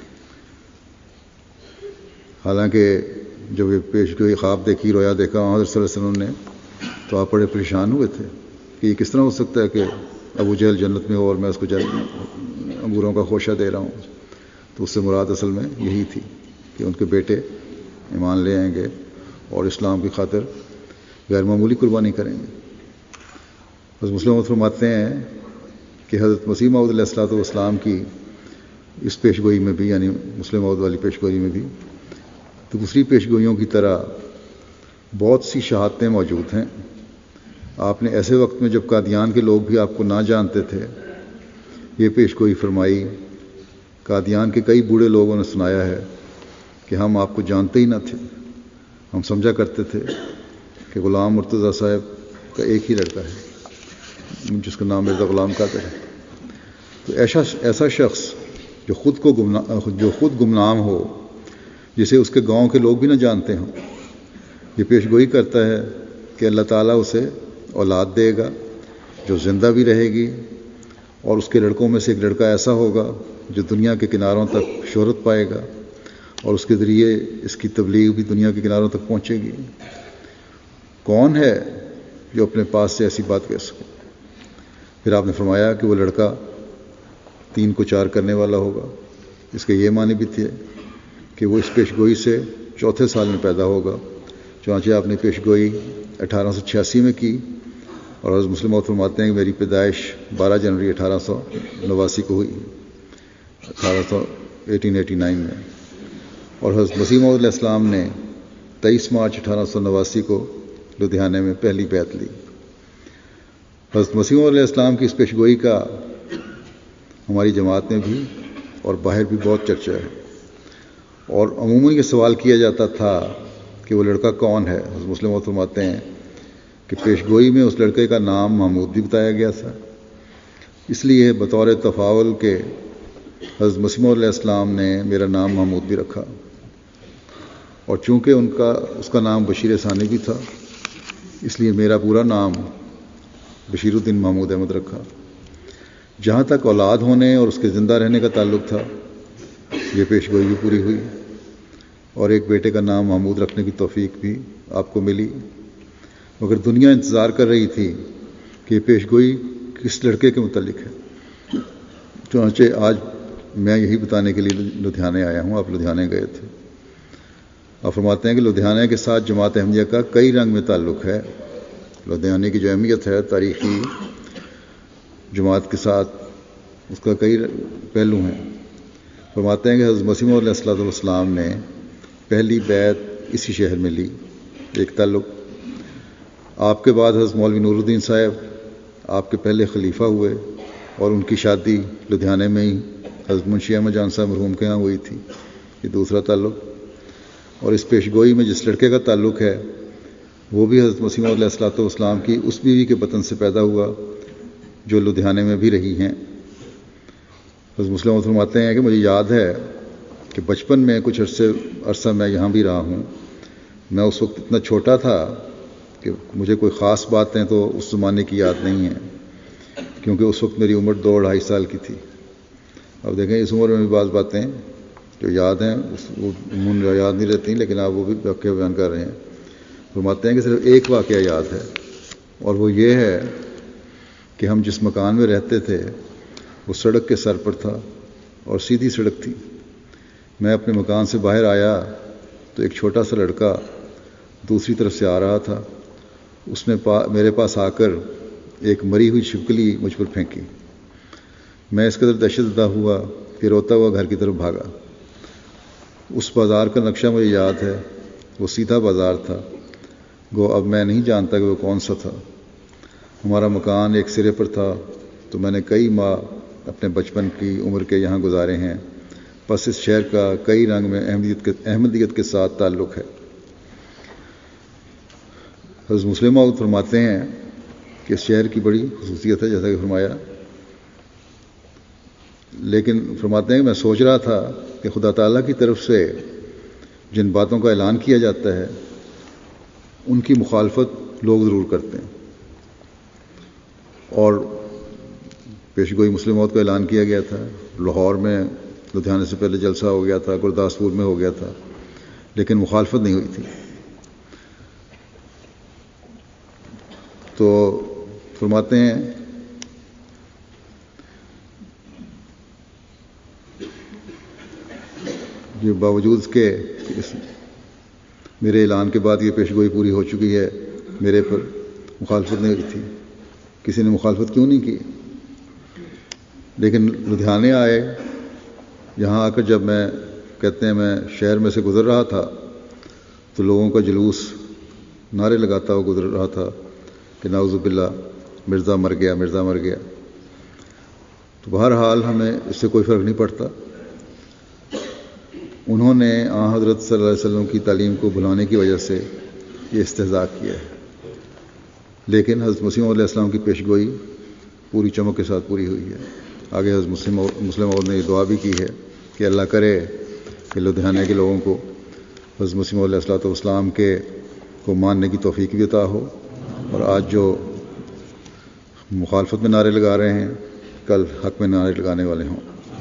حالانکہ جب یہ پیش گوئی خواب دیکھی، رویا دیکھا حضرت صلی اللہ علیہ وسلم نے، تو آپ بڑے پریشان ہوئے تھے کہ یہ کس طرح ہو سکتا ہے کہ ابو جہل جنت میں ہو اور میں اس کو انگوروں کا خوشہ دے رہا ہوں۔ تو اس سے مراد اصل میں یہی تھی کہ ان کے بیٹے ایمان لے آئیں گے اور اسلام کی خاطر غیر معمولی قربانی کریں گے۔ بس مسلم فرماتے ہیں کہ حضرت مسیح موعود علیہ الصلوۃ والسلام کی اس پیش گوئی میں بھی، یعنی مسلم موعود والی پیش گوئی میں بھی دوسری پیش گوئیوں کی طرح بہت سی شہادتیں موجود ہیں۔ آپ نے ایسے وقت میں جب قادیان کے لوگ بھی آپ کو نہ جانتے تھے یہ پیش گوئی فرمائی۔ قادیان کے کئی بوڑھے لوگوں نے سنایا ہے کہ ہم آپ کو جانتے ہی نہ تھے، ہم سمجھا کرتے تھے کہ غلام مرتضیٰ صاحب کا ایک ہی لڑکا ہے جس کا نام مرزا غلام قادر ہے۔ تو ایسا شخص جو خود گمنام ہو، جسے اس کے گاؤں کے لوگ بھی نہ جانتے ہوں، یہ پیش گوئی کرتا ہے کہ اللہ تعالیٰ اسے اولاد دے گا جو زندہ بھی رہے گی، اور اس کے لڑکوں میں سے ایک لڑکا ایسا ہوگا جو دنیا کے کناروں تک شہرت پائے گا، اور اس کے ذریعے اس کی تبلیغ بھی دنیا کے کناروں تک پہنچے گی۔ کون ہے جو اپنے پاس سے ایسی بات کہہ سکے؟ پھر آپ نے فرمایا کہ وہ لڑکا 3 کو 4 کرنے والا ہوگا۔ اس کے یہ معنی بھی تھے کہ وہ اس پیش گوئی سے 4تھے سال میں پیدا ہوگا، چنانچہ آپ نے پیش گوئی 1886 میں کی، اور حضرت مسلم موعود فرماتے ہیں کہ میری پیدائش 12 جنوری 1889 کو ہوئی، 1889 میں، اور حضرت مسیح موعود علیہ السلام نے 23 مارچ 1889 کو لدھیانے میں پہلی بیعت لی۔ حضرت مسیح موعود علیہ السلام کی اس پیش گوئی کا ہماری جماعت نے بھی اور باہر بھی بہت چرچا ہے، اور عموماً یہ سوال کیا جاتا تھا کہ وہ لڑکا کون ہے۔ حضرت مسلم موعود فرماتے ہیں کہ پیشگوئی میں اس لڑکے کا نام محمود بھی بتایا گیا تھا، اس لیے بطور تفاول کے حضرت مسیح موعود علیہ السلام نے میرا نام محمود بھی رکھا، اور چونکہ اس کا نام بشیر ثانی بھی تھا، اس لیے میرا پورا نام بشیر الدین محمود احمد رکھا۔ جہاں تک اولاد ہونے اور اس کے زندہ رہنے کا تعلق تھا، یہ پیشگوئی بھی پوری ہوئی، اور ایک بیٹے کا نام محمود رکھنے کی توفیق بھی آپ کو ملی، مگر دنیا انتظار کر رہی تھی کہ یہ پیشگوئی کس لڑکے کے متعلق ہے۔ چنانچہ آج میں یہی بتانے کے لیے لدھیانے آیا ہوں۔ آپ لدھیانے گئے تھے۔ آپ فرماتے ہیں کہ لدھیانے کے ساتھ جماعت احمدیہ کا کئی رنگ میں تعلق ہے۔ لدھیانے کی جو اہمیت ہے تاریخی، جماعت کے ساتھ اس کا کئی پہلو ہیں۔ فرماتے ہیں کہ حضرت مسیح موعود علیہ السلام نے پہلی بیعت اسی شہر میں لی۔ ایک تعلق، آپ کے بعد حضرت مولوی نور الدین صاحب آپ کے پہلے خلیفہ ہوئے، اور ان کی شادی لدھیانے میں ہی حضرت منشی احمد جان صاحب مرحوم کے ہاں ہوئی تھی۔ یہ دوسرا تعلق، اور اس پیشگوئی میں جس لڑکے کا تعلق ہے وہ بھی حضرت مسیح موعود علیہ السلام کی اس بیوی کے بطن سے پیدا ہوا جو لدھیانے میں بھی رہی ہیں۔ حضرت مسلم موعود فرماتے ہیں کہ مجھے یاد ہے کہ بچپن میں کچھ عرصہ میں یہاں بھی رہا ہوں۔ میں اس وقت اتنا چھوٹا تھا کہ مجھے کوئی خاص باتیں تو اس زمانے کی یاد نہیں ہیں، کیونکہ اس وقت میری عمر 2-2.5 سال کی تھی۔ اب دیکھیں اس عمر میں بھی بعض باتیں جو یاد ہیں وہ یاد نہیں رہتی، لیکن آپ وہ بھی واقعہ بیان کر رہے ہیں۔ فرماتے ہیں کہ صرف ایک واقعہ یاد ہے، اور وہ یہ ہے کہ ہم جس مکان میں رہتے تھے وہ سڑک کے سر پر تھا اور سیدھی سڑک تھی۔ میں اپنے مکان سے باہر آیا تو ایک چھوٹا سا لڑکا دوسری طرف سے آ رہا تھا۔ اس نے میرے پاس آ کر ایک مری ہوئی چھپکلی مجھ پر پھینکی۔ میں اس قدر دہشت زدہ ہوا کہ روتا ہوا گھر کی طرف بھاگا۔ اس بازار کا نقشہ مجھے یاد ہے، وہ سیدھا بازار تھا، گو اب میں نہیں جانتا کہ وہ کون سا تھا۔ ہمارا مکان ایک سرے پر تھا، تو میں نے کئی ماہ اپنے بچپن کی عمر کے یہاں گزارے ہیں۔ بس اس شہر کا کئی رنگ میں احمدیت کے ساتھ تعلق ہے۔ حضرت مسلم موعود فرماتے ہیں کہ اس شہر کی بڑی خصوصیت ہے، جیسا کہ فرمایا، لیکن فرماتے ہیں کہ میں سوچ رہا تھا کہ خدا تعالیٰ کی طرف سے جن باتوں کا اعلان کیا جاتا ہے ان کی مخالفت لوگ ضرور کرتے ہیں، اور پیشگوئی مسلم موعود کا اعلان کیا گیا تھا۔ لاہور میں لدھیانے سے پہلے جلسہ ہو گیا تھا، گرداسپور میں ہو گیا تھا، لیکن مخالفت نہیں ہوئی تھی۔ تو فرماتے ہیں یہ باوجود اس کے میرے اعلان کے بعد یہ پیشگوئی پوری ہو چکی ہے، میرے پر مخالفت نہیں ہوئی تھی۔ کسی نے مخالفت کیوں نہیں کی؟ لیکن لدھیانے آئے، یہاں آ کر جب میں کہتے ہیں میں شہر میں سے گزر رہا تھا تو لوگوں کا جلوس نعرے لگاتا ہوا گزر رہا تھا کہ نعوذ باللہ مرزا مر گیا، مرزا مر گیا۔ تو بہرحال ہمیں اس سے کوئی فرق نہیں پڑتا۔ انہوں نے حضرت صلی اللہ علیہ وسلم کی تعلیم کو بھلانے کی وجہ سے یہ استہزاء کیا ہے، لیکن حضرت مسیح علیہ السلام کی پیشگوئی پوری چمک کے ساتھ پوری ہوئی ہے۔ آگے حضرت مسلم موعود نے یہ دعا بھی کی ہے کہ اللہ کرے کہ لدھیانے کے لوگوں کو حضرت مسیح علیہ السلام کو ماننے کی توفیق بھی عطا ہو، اور آج جو مخالفت میں نعرے لگا رہے ہیں کل حق میں نعرے لگانے والے ہوں۔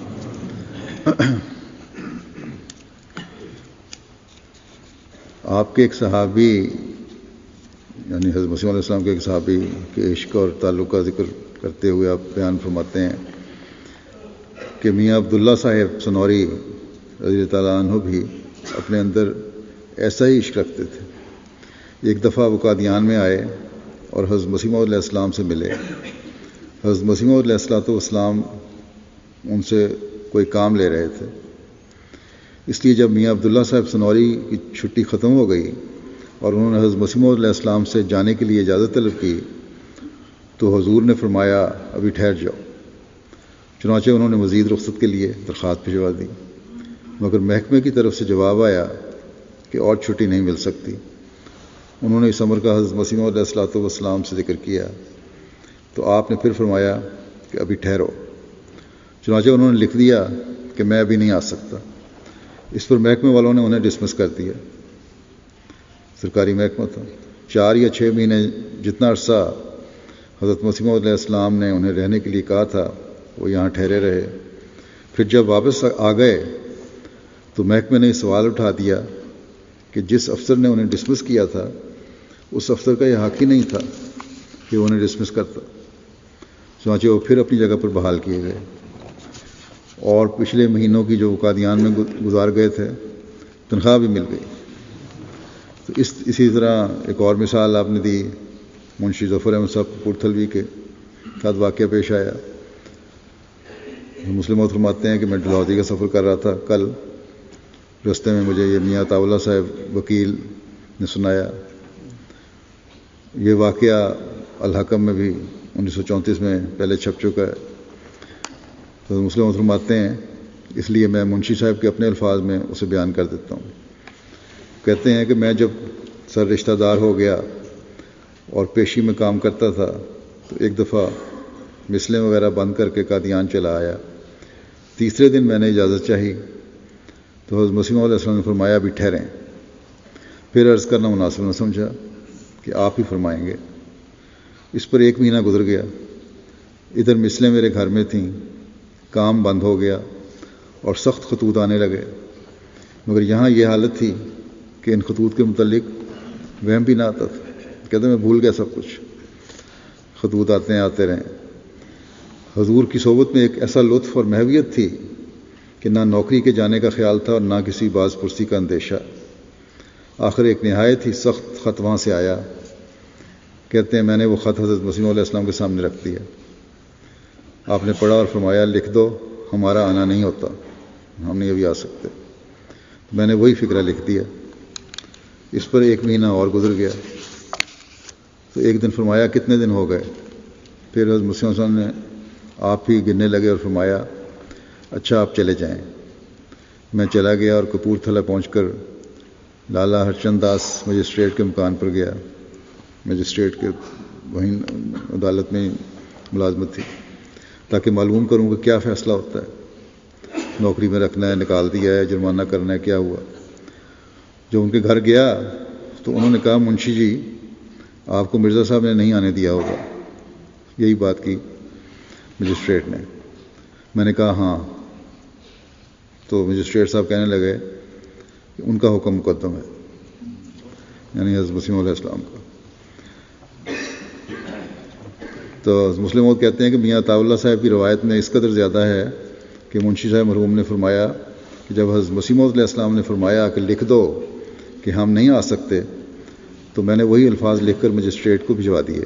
آپ کے ایک صحابی یعنی حضرت مسیح علیہ السلام کے ایک صحابی کے عشق اور تعلق کا ذکر کرتے ہوئے آپ بیان فرماتے ہیں کہ میاں عبداللہ صاحب سنوری رضی اللہ تعالیٰ عنہ بھی اپنے اندر ایسا ہی عشق رکھتے تھے۔ ایک دفعہ وہ قادیان میں آئے اور حضرت مسیح علیہ السلام سے ملے۔ حضرت مسیح علیہ السلام ان سے کوئی کام لے رہے تھے، اس لیے جب میاں عبداللہ صاحب سنوری کی چھٹی ختم ہو گئی اور انہوں نے حضرت مسیح علیہ السلام سے جانے کے لیے اجازت طلب کی تو حضور نے فرمایا ابھی ٹھہر جاؤ۔ چنانچہ انہوں نے مزید رخصت کے لیے درخواست بھجوا دی، مگر محکمے کی طرف سے جواب آیا کہ اور چھٹی نہیں مل سکتی۔ انہوں نے اس امر کا حضرت مسیح موعود علیہ الصلوۃ والسلام سے ذکر کیا تو آپ نے پھر فرمایا کہ ابھی ٹھہرو۔ چنانچہ انہوں نے لکھ دیا کہ میں ابھی نہیں آ سکتا۔ اس پر محکمے والوں نے انہیں ڈسمس کر دیا۔ سرکاری محکمہ تھا۔ 4 یا 6 مہینے جتنا عرصہ حضرت مسیح موعود علیہ السلام نے انہیں رہنے کے لیے کہا تھا وہ یہاں ٹھہرے رہے۔ پھر جب واپس آ گئے تو محکمے نے یہ سوال اٹھا دیا کہ جس افسر نے انہیں ڈسمس کیا تھا اس افسر کا یہ حق ہی نہیں تھا کہ وہ انہیں ڈسمس کرتا۔ چنانچہ وہ پھر اپنی جگہ پر بحال کیے گئے، اور پچھلے مہینوں کی جو قادیان میں گزار گئے تھے تنخواہ بھی مل گئی۔ تو اسی طرح ایک اور مثال آپ نے دی، منشی ظفر احمد صاحب کپورتھلوی کے ساتھ واقعہ پیش آیا۔ مسلم موعود فرماتے ہیں کہ میں ڈلہوزی کا سفر کر رہا تھا، کل رستے میں مجھے یہ میاں عطا اللہ صاحب وکیل نے سنایا۔ یہ واقعہ الحکم میں بھی 1934 میں پہلے چھپ چکا ہے۔ تو مسلم موعود فرماتے ہیں اس لیے میں منشی صاحب کے اپنے الفاظ میں اسے بیان کر دیتا ہوں۔ کہتے ہیں کہ میں جب سر رشتہ دار ہو گیا اور پیشی میں کام کرتا تھا تو ایک دفعہ مثلیں وغیرہ بند کر کے قادیان چلا آیا۔ تیسرے دن میں نے اجازت چاہی تو حضرت مسیح موعود علیہ السلام نے فرمایا ابھی ٹھہریں۔ پھر عرض کرنا مناسب نہ سمجھا کہ آپ ہی فرمائیں گے۔ اس پر 1 مہینہ گزر گیا۔ ادھر مثلیں میرے گھر میں تھیں، کام بند ہو گیا اور سخت خطوط آنے لگے، مگر یہاں یہ حالت تھی کہ ان خطوط کے متعلق وہم بھی نہ آتا تھا۔ کہتے میں بھول گیا سب کچھ، خطوط آتے رہیں۔ حضور کی صحبت میں ایک ایسا لطف اور محویت تھی کہ نہ نوکری کے جانے کا خیال تھا اور نہ کسی باز پرسی کا اندیشہ۔ آخر ایک نہایت ہی سخت خط وہاں سے آیا۔ کہتے ہیں میں نے وہ خط حضرت مسیح موعود علیہ السلام کے سامنے رکھ دیا۔ آپ نے پڑھا اور فرمایا لکھ دو، ہمارا آنا نہیں ہوتا، ہم نہیں ابھی آ سکتے۔ میں نے وہی فکرہ لکھ دیا۔ اس پر 1 مہینہ اور گزر گیا تو ایک دن فرمایا کتنے دن ہو گئے؟ پھر حضرت مسیح موعود نے آپ ہی گننے لگے اور فرمایا اچھا آپ چلے جائیں۔ میں چلا گیا اور کپورتھلا پہنچ کر لالا ہرچند داس مجسٹریٹ کے مکان پر گیا۔ مجسٹریٹ کے وہیں عدالت میں ملازمت تھی، تاکہ معلوم کروں کہ کیا فیصلہ ہوتا ہے، نوکری میں رکھنا ہے، نکال دیا ہے، جرمانہ کرنا ہے، کیا ہوا۔ جب ان کے گھر گیا تو انہوں نے کہا منشی جی آپ کو مرزا صاحب نے نہیں آنے دیا ہوگا۔ یہی بات کی مجسٹریٹ نے۔ میں نے کہا ہاں۔ تو مجسٹریٹ صاحب کہنے لگے کہ ان کا حکم مقدم ہے، یعنی حضرت مسیح علیہ السلام کا۔ تو مسلم موعود کہتے ہیں کہ میاں عطا اللہ صاحب کی روایت میں اس قدر زیادہ ہے کہ منشی صاحب مرحوم نے فرمایا کہ جب حضرت مسیح علیہ السلام نے فرمایا کہ لکھ دو کہ ہم نہیں آ سکتے تو میں نے وہی الفاظ لکھ کر مجسٹریٹ کو بھجوا دیے۔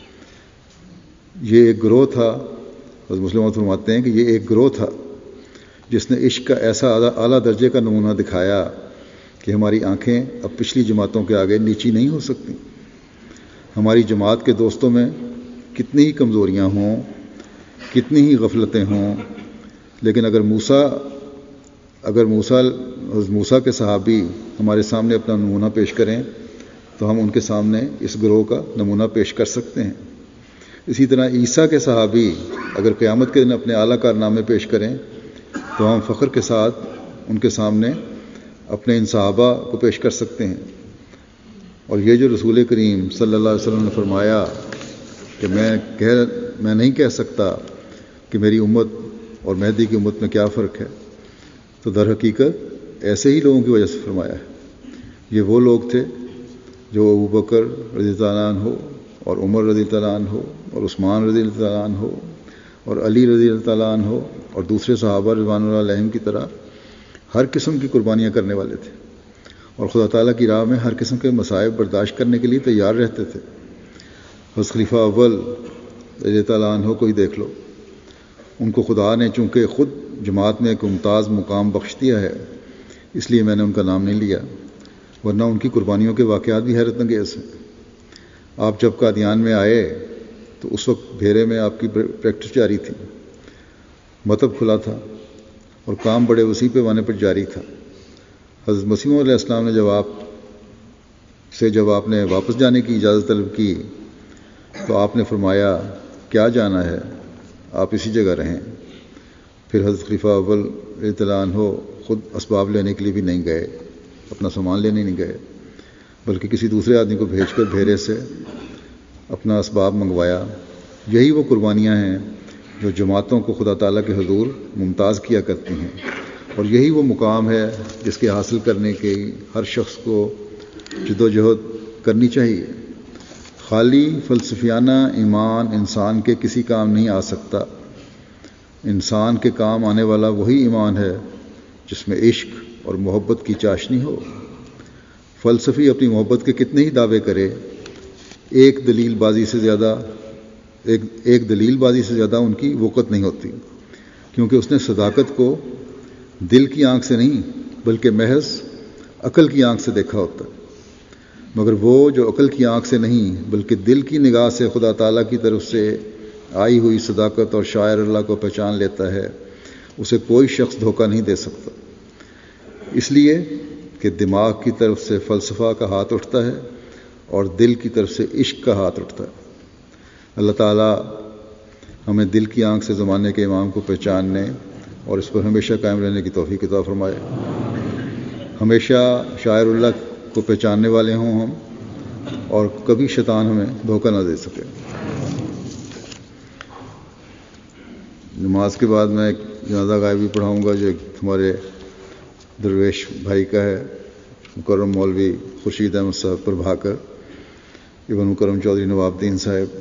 یہ ایک گروہ تھا، حضرت مسلم موعود فرماتے ہیں کہ یہ ایک گروہ تھا جس نے عشق کا ایسا اعلیٰ درجے کا نمونہ دکھایا کہ ہماری آنکھیں اب پچھلی جماعتوں کے آگے نیچی نہیں ہو سکتی۔ ہماری جماعت کے دوستوں میں کتنی ہی کمزوریاں ہوں، کتنی ہی غفلتیں ہوں، لیکن اگر موسیٰ کے صحابی ہمارے سامنے اپنا نمونہ پیش کریں تو ہم ان کے سامنے اس گروہ کا نمونہ پیش کر سکتے ہیں۔ اسی طرح عیسیٰ کے صحابی اگر قیامت کے دن اپنے اعلیٰ کارنامے پیش کریں تو ہم فخر کے ساتھ ان کے سامنے اپنے ان صحابہ کو پیش کر سکتے ہیں۔ اور یہ جو رسول کریم صلی اللہ علیہ وسلم نے فرمایا کہ میں نہیں کہہ سکتا کہ میری امت اور مہدی کی امت میں کیا فرق ہے، تو در حقیقت ایسے ہی لوگوں کی وجہ سے فرمایا ہے۔ یہ وہ لوگ تھے جو ابو بکر رضی اللہ عنہ اور عمر رضی اللہ عنہ اور عثمان رضی اللہ عنہ اور علی رضی اللہ عنہ اور دوسرے صحابہ رضوان اللہ علیہم کی طرح ہر قسم کی قربانیاں کرنے والے تھے، اور خدا تعالیٰ کی راہ میں ہر قسم کے مصائب برداشت کرنے کے لیے تیار رہتے تھے۔ حضرت خلیفہ اول رضی اللہ عنہ کو ہی دیکھ لو، ان کو خدا نے چونکہ خود جماعت میں ایک ممتاز مقام بخش دیا ہے اس لیے میں نے ان کا نام نہیں لیا، ورنہ ان کی قربانیوں کے واقعات بھی حیرت انگیز ہیں۔ آپ جب قادیان میں آئے تو اس وقت بھیرے میں آپ کی پریکٹس جاری تھی، مطب کھلا تھا اور کام بڑے وسیع پیمانے پر جاری تھا۔ حضرت مسیح موعود علیہ السلام نے جب آپ نے واپس جانے کی اجازت طلب کی تو آپ نے فرمایا کیا جانا ہے، آپ اسی جگہ رہیں۔ پھر حضرت خلیفہ اول رضی اللہ عنہ خود اسباب لینے کے لیے بھی نہیں گئے، اپنا سامان لینے نہیں گئے، بلکہ کسی دوسرے آدمی کو بھیج کر بھیرے سے اپنا اسباب منگوایا۔ یہی وہ قربانیاں ہیں جو جماعتوں کو خدا تعالیٰ کے حضور ممتاز کیا کرتی ہیں، اور یہی وہ مقام ہے جس کے حاصل کرنے کی ہر شخص کو جدوجہد کرنی چاہیے۔ خالی فلسفیانہ ایمان انسان کے کسی کام نہیں آ سکتا۔ انسان کے کام آنے والا وہی ایمان ہے جس میں عشق اور محبت کی چاشنی ہو۔ فلسفی اپنی محبت کے کتنے ہی دعوے کرے، ایک دلیل بازی سے زیادہ ان کی وقت نہیں ہوتی، کیونکہ اس نے صداقت کو دل کی آنکھ سے نہیں بلکہ محض عقل کی آنکھ سے دیکھا ہوتا ہے۔ مگر وہ جو عقل کی آنکھ سے نہیں بلکہ دل کی نگاہ سے خدا تعالیٰ کی طرف سے آئی ہوئی صداقت اور شاعر اللہ کو پہچان لیتا ہے، اسے کوئی شخص دھوکہ نہیں دے سکتا، اس لیے کہ دماغ کی طرف سے فلسفہ کا ہاتھ اٹھتا ہے اور دل کی طرف سے عشق کا ہاتھ اٹھتا ہے۔ اللہ تعالیٰ ہمیں دل کی آنکھ سے زمانے کے امام کو پہچاننے اور اس پر ہمیشہ قائم رہنے کی توفیق عطا فرمائے۔ ہمیشہ شاعر اللہ کو پہچاننے والے ہوں ہم، اور کبھی شیطان ہمیں دھوکہ نہ دے سکے۔ نماز کے بعد میں ایک جنازہ غائبی پڑھاؤں گا جو ہمارے درویش بھائی کا ہے، مکرم مولوی خورشید احمد صاحب پربھاکر ابن مکرم چودھری نواب الدین صاحب۔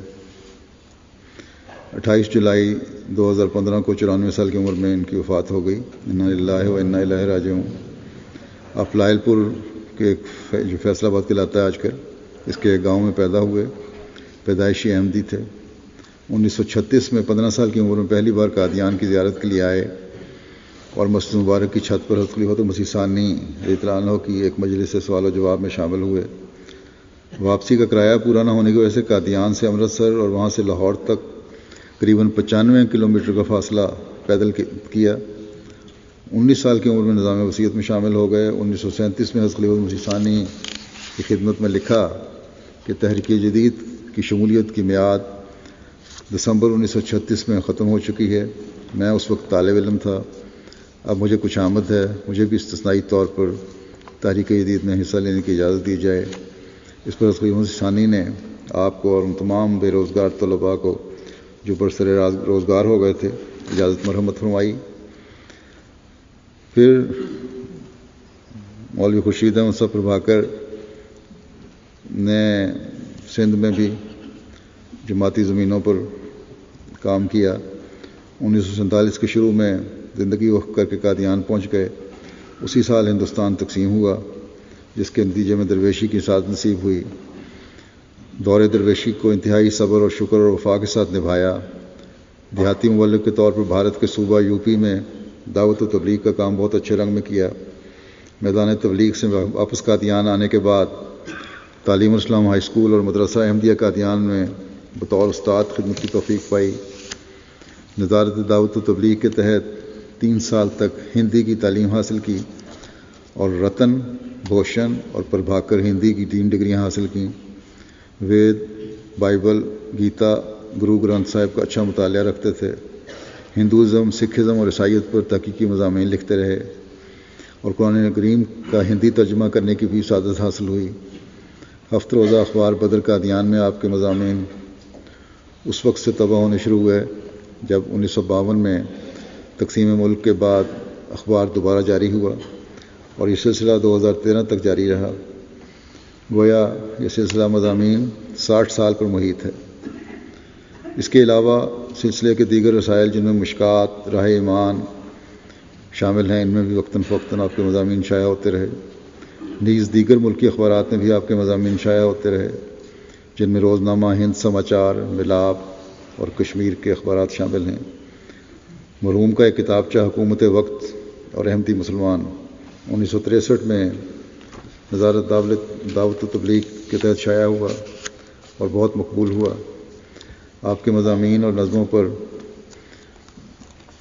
28 جولائی 2015 کو 94 سال کی عمر میں ان کی وفات ہو گئی۔ انا للہ و انا الیہ راجعون۔ آپ لائل پور کے جو فیصل آباد کہلاتا ہے آج کل، اس کے گاؤں میں پیدا ہوئے، پیدائشی احمدی تھے۔ 1936 میں 15 سال کی عمر میں پہلی بار قادیان کی زیارت کے لیے آئے اور مسجد مبارک کی چھت پر حضرت خلیفۃ المسیح ثانی رضی اللہ عنہ کی ایک مجلس سے سوال و جواب میں شامل ہوئے۔ واپسی کا کرایہ پورا نہ ہونے کی وجہ سے قادیان سے امرتسر اور وہاں سے لاہور تک قریباً 95 کلومیٹر کا فاصلہ پیدل کیا۔ 19 سال کی عمر میں نظام وصیت میں شامل ہو گئے۔ 1937 میں حضرت خلیفۃ المسیح ثانی کی خدمت میں لکھا کہ تحریک جدید کی شمولیت کی میعاد دسمبر 1936 میں ختم ہو چکی ہے۔ میں اس وقت طالب علم تھا، اب مجھے کچھ آمد ہے، مجھے بھی استثنائی طور پر تحریک جدید میں حصہ لینے کی اجازت دی جائے۔ اس پر حضرت خلیفۃ المسیح ثانی نے آپ کو اور ان تمام بے روزگار طلباء کو جو برسر روزگار ہو گئے تھے اجازت مرحمت فرمائی۔ پھر مولوی خورشید احمد صاحب پربھاکر نے سندھ میں بھی جماعتی زمینوں پر کام کیا۔ 1947 کے شروع میں زندگی وقف کر کے قادیان پہنچ گئے۔ اسی سال ہندوستان تقسیم ہوا، جس کے نتیجے میں درویشی کی سعادت نصیب ہوئی۔ دور درویشی کو انتہائی صبر اور شکر اور وفا کے ساتھ نبھایا۔ دیہاتی مبلغ کے طور پر بھارت کے صوبہ یوپی میں دعوت و تبلیغ کا کام بہت اچھے رنگ میں کیا۔ میدان تبلیغ سے واپس قادیان آنے کے بعد تعلیم الاسلام ہائی اسکول اور مدرسہ احمدیہ قادیان میں بطور استاد خدمت کی توفیق پائی۔ نظارت دعوت و تبلیغ کے تحت 3 سال تک ہندی کی تعلیم حاصل کی اور رتن، بھوشن اور پربھاکر ہندی کی 3 ڈگریاں حاصل کیں۔ وید، بائبل، گیتا، گرو گرنتھ صاحب کا اچھا مطالعہ رکھتے تھے۔ ہندوازم، سکھزم اور عیسائیت پر تحقیقی مضامین لکھتے رہے اور قرآن کریم کا ہندی ترجمہ کرنے کی بھی سعادت حاصل ہوئی۔ ہفتہ روزہ اخبار بدر قادیان میں آپ کے مضامین اس وقت سے طبع ہونے شروع ہوئے جب 1952 میں تقسیم ملک کے بعد اخبار دوبارہ جاری ہوا اور یہ سلسلہ 2013 تک جاری رہا۔ گویا یہ سلسلہ مضامین 60 سال پر محیط ہے۔ اس کے علاوہ سلسلے کے دیگر رسائل جن میں مشکات، راہ ایمان شامل ہیں، ان میں بھی وقتاً فوقتاً آپ کے مضامین شائع ہوتے رہے۔ نیز دیگر ملکی اخبارات میں بھی آپ کے مضامین شائع ہوتے رہے، جن میں روزنامہ ہند سماچار، ملاپ اور کشمیر کے اخبارات شامل ہیں۔ مرحوم کا ایک کتابچہ حکومت وقت اور احمدی مسلمان 1963 میں نظارت دعوت و تبلیغ کے تحت شائع ہوا اور بہت مقبول ہوا۔ آپ کے مضامین اور نظموں پر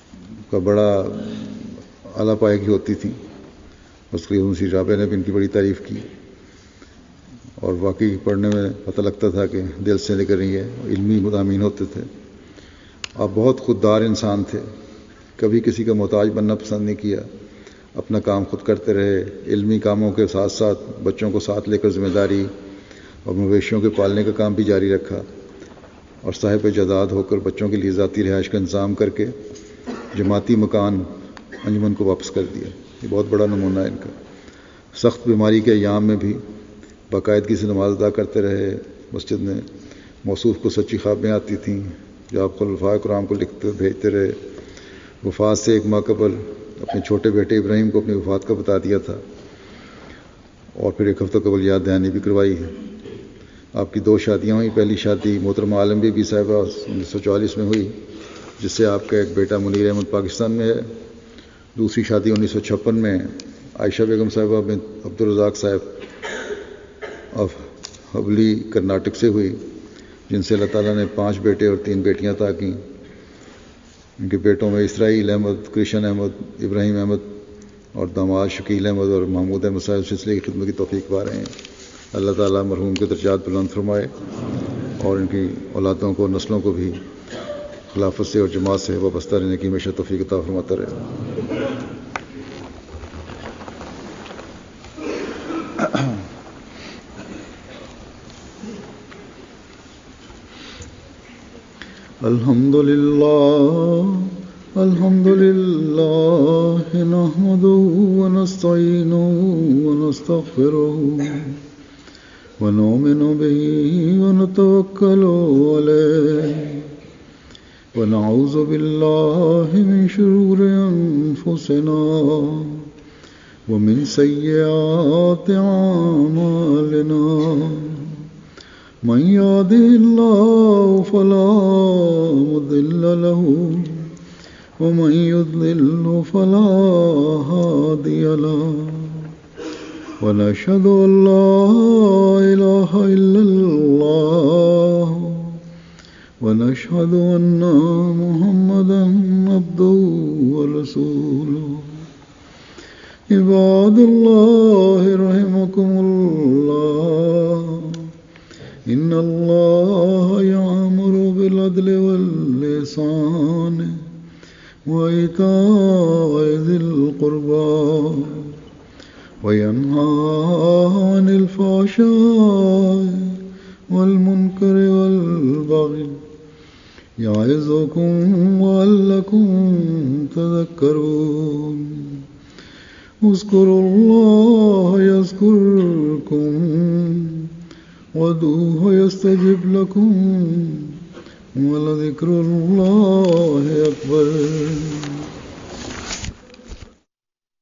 کا بڑا اعلیٰ پائے کی ہوتی تھیں. مسئلہ مسیح رابعہ نے بھی ان کی بڑی تعریف کی اور واقعی پڑھنے میں پتہ لگتا تھا کہ دل سے لے کر یہ علمی مضامین ہوتے تھے. آپ بہت خوددار انسان تھے، کبھی کسی کا محتاج بننا پسند نہیں کیا، اپنا کام خود کرتے رہے. علمی کاموں کے ساتھ ساتھ بچوں کو ساتھ لے کر ذمہ داری اور مویشیوں کے پالنے کا کام بھی جاری رکھا اور صاحب جائیداد ہو کر بچوں کے لیے ذاتی رہائش کا انتظام کر کے جماعتی مکان انجمن کو واپس کر دیا. یہ بہت بڑا نمونہ ہے ان کا. سخت بیماری کے ایام میں بھی باقاعدگی سے نماز ادا کرتے رہے. مسجد میں موصوف کو سچی خوابیں آتی تھیں جو آپ خلفائے کرام کو لکھتے بھیجتے رہے. وفات سے 1 ماہ قبل اپنے چھوٹے بیٹے ابراہیم کو اپنی وفات کا بتا دیا تھا اور پھر 1 ہفتہ قبل یاد دہانی بھی کروائی ہے. آپ کی 2 شادیاں ہوئیں. پہلی شادی محترمہ عالم بی بی صاحبہ 1944 میں ہوئی، جس سے آپ کا ایک بیٹا منیر احمد پاکستان میں ہے. دوسری شادی 1956 میں عائشہ بیگم صاحبہ بن عبدالرزاق صاحب آف حبلی کرناٹک سے ہوئی، جن سے اللہ تعالیٰ نے 5 بیٹے اور 3 بیٹیاں عطا کیں. ان کے بیٹوں میں اسرائیل احمد، کرشن احمد، ابراہیم احمد اور داماد شکیل احمد اور محمود احمد صاحب سلسلے کی خدمت کی توفیق پا رہے ہیں. اللہ تعالیٰ مرحوم کے درجات بلند فرمائے اور ان کی اولادوں کو، نسلوں کو بھی خلافت سے اور جماعت سے وابستہ رہنے کی ہمیشہ توفیق عطا فرماتا رہے. الحمد للہ نحمده ونستعینه ونستغفره ونؤمن به ونتوکل علیہ ونعوذ باللہ من شرور انفسنا ومن سیئات اعمالنا من يهده الله فلا مضل له ومن يضلل فلا هادي له ونشهد أن لا إله إلا الله ونشهد أن محمدا عبده ورسوله. عباد الله رحمكم الله، إن الله يأمر بالعدل والإحسان وإيتاء ذي القربى وينهى عن الفحشاء والمنكر والبغي يعظكم لعلكم تذكرون. اذكروا الله يذكركم وادعوه يستجب لكم ولذكر الله أكبر.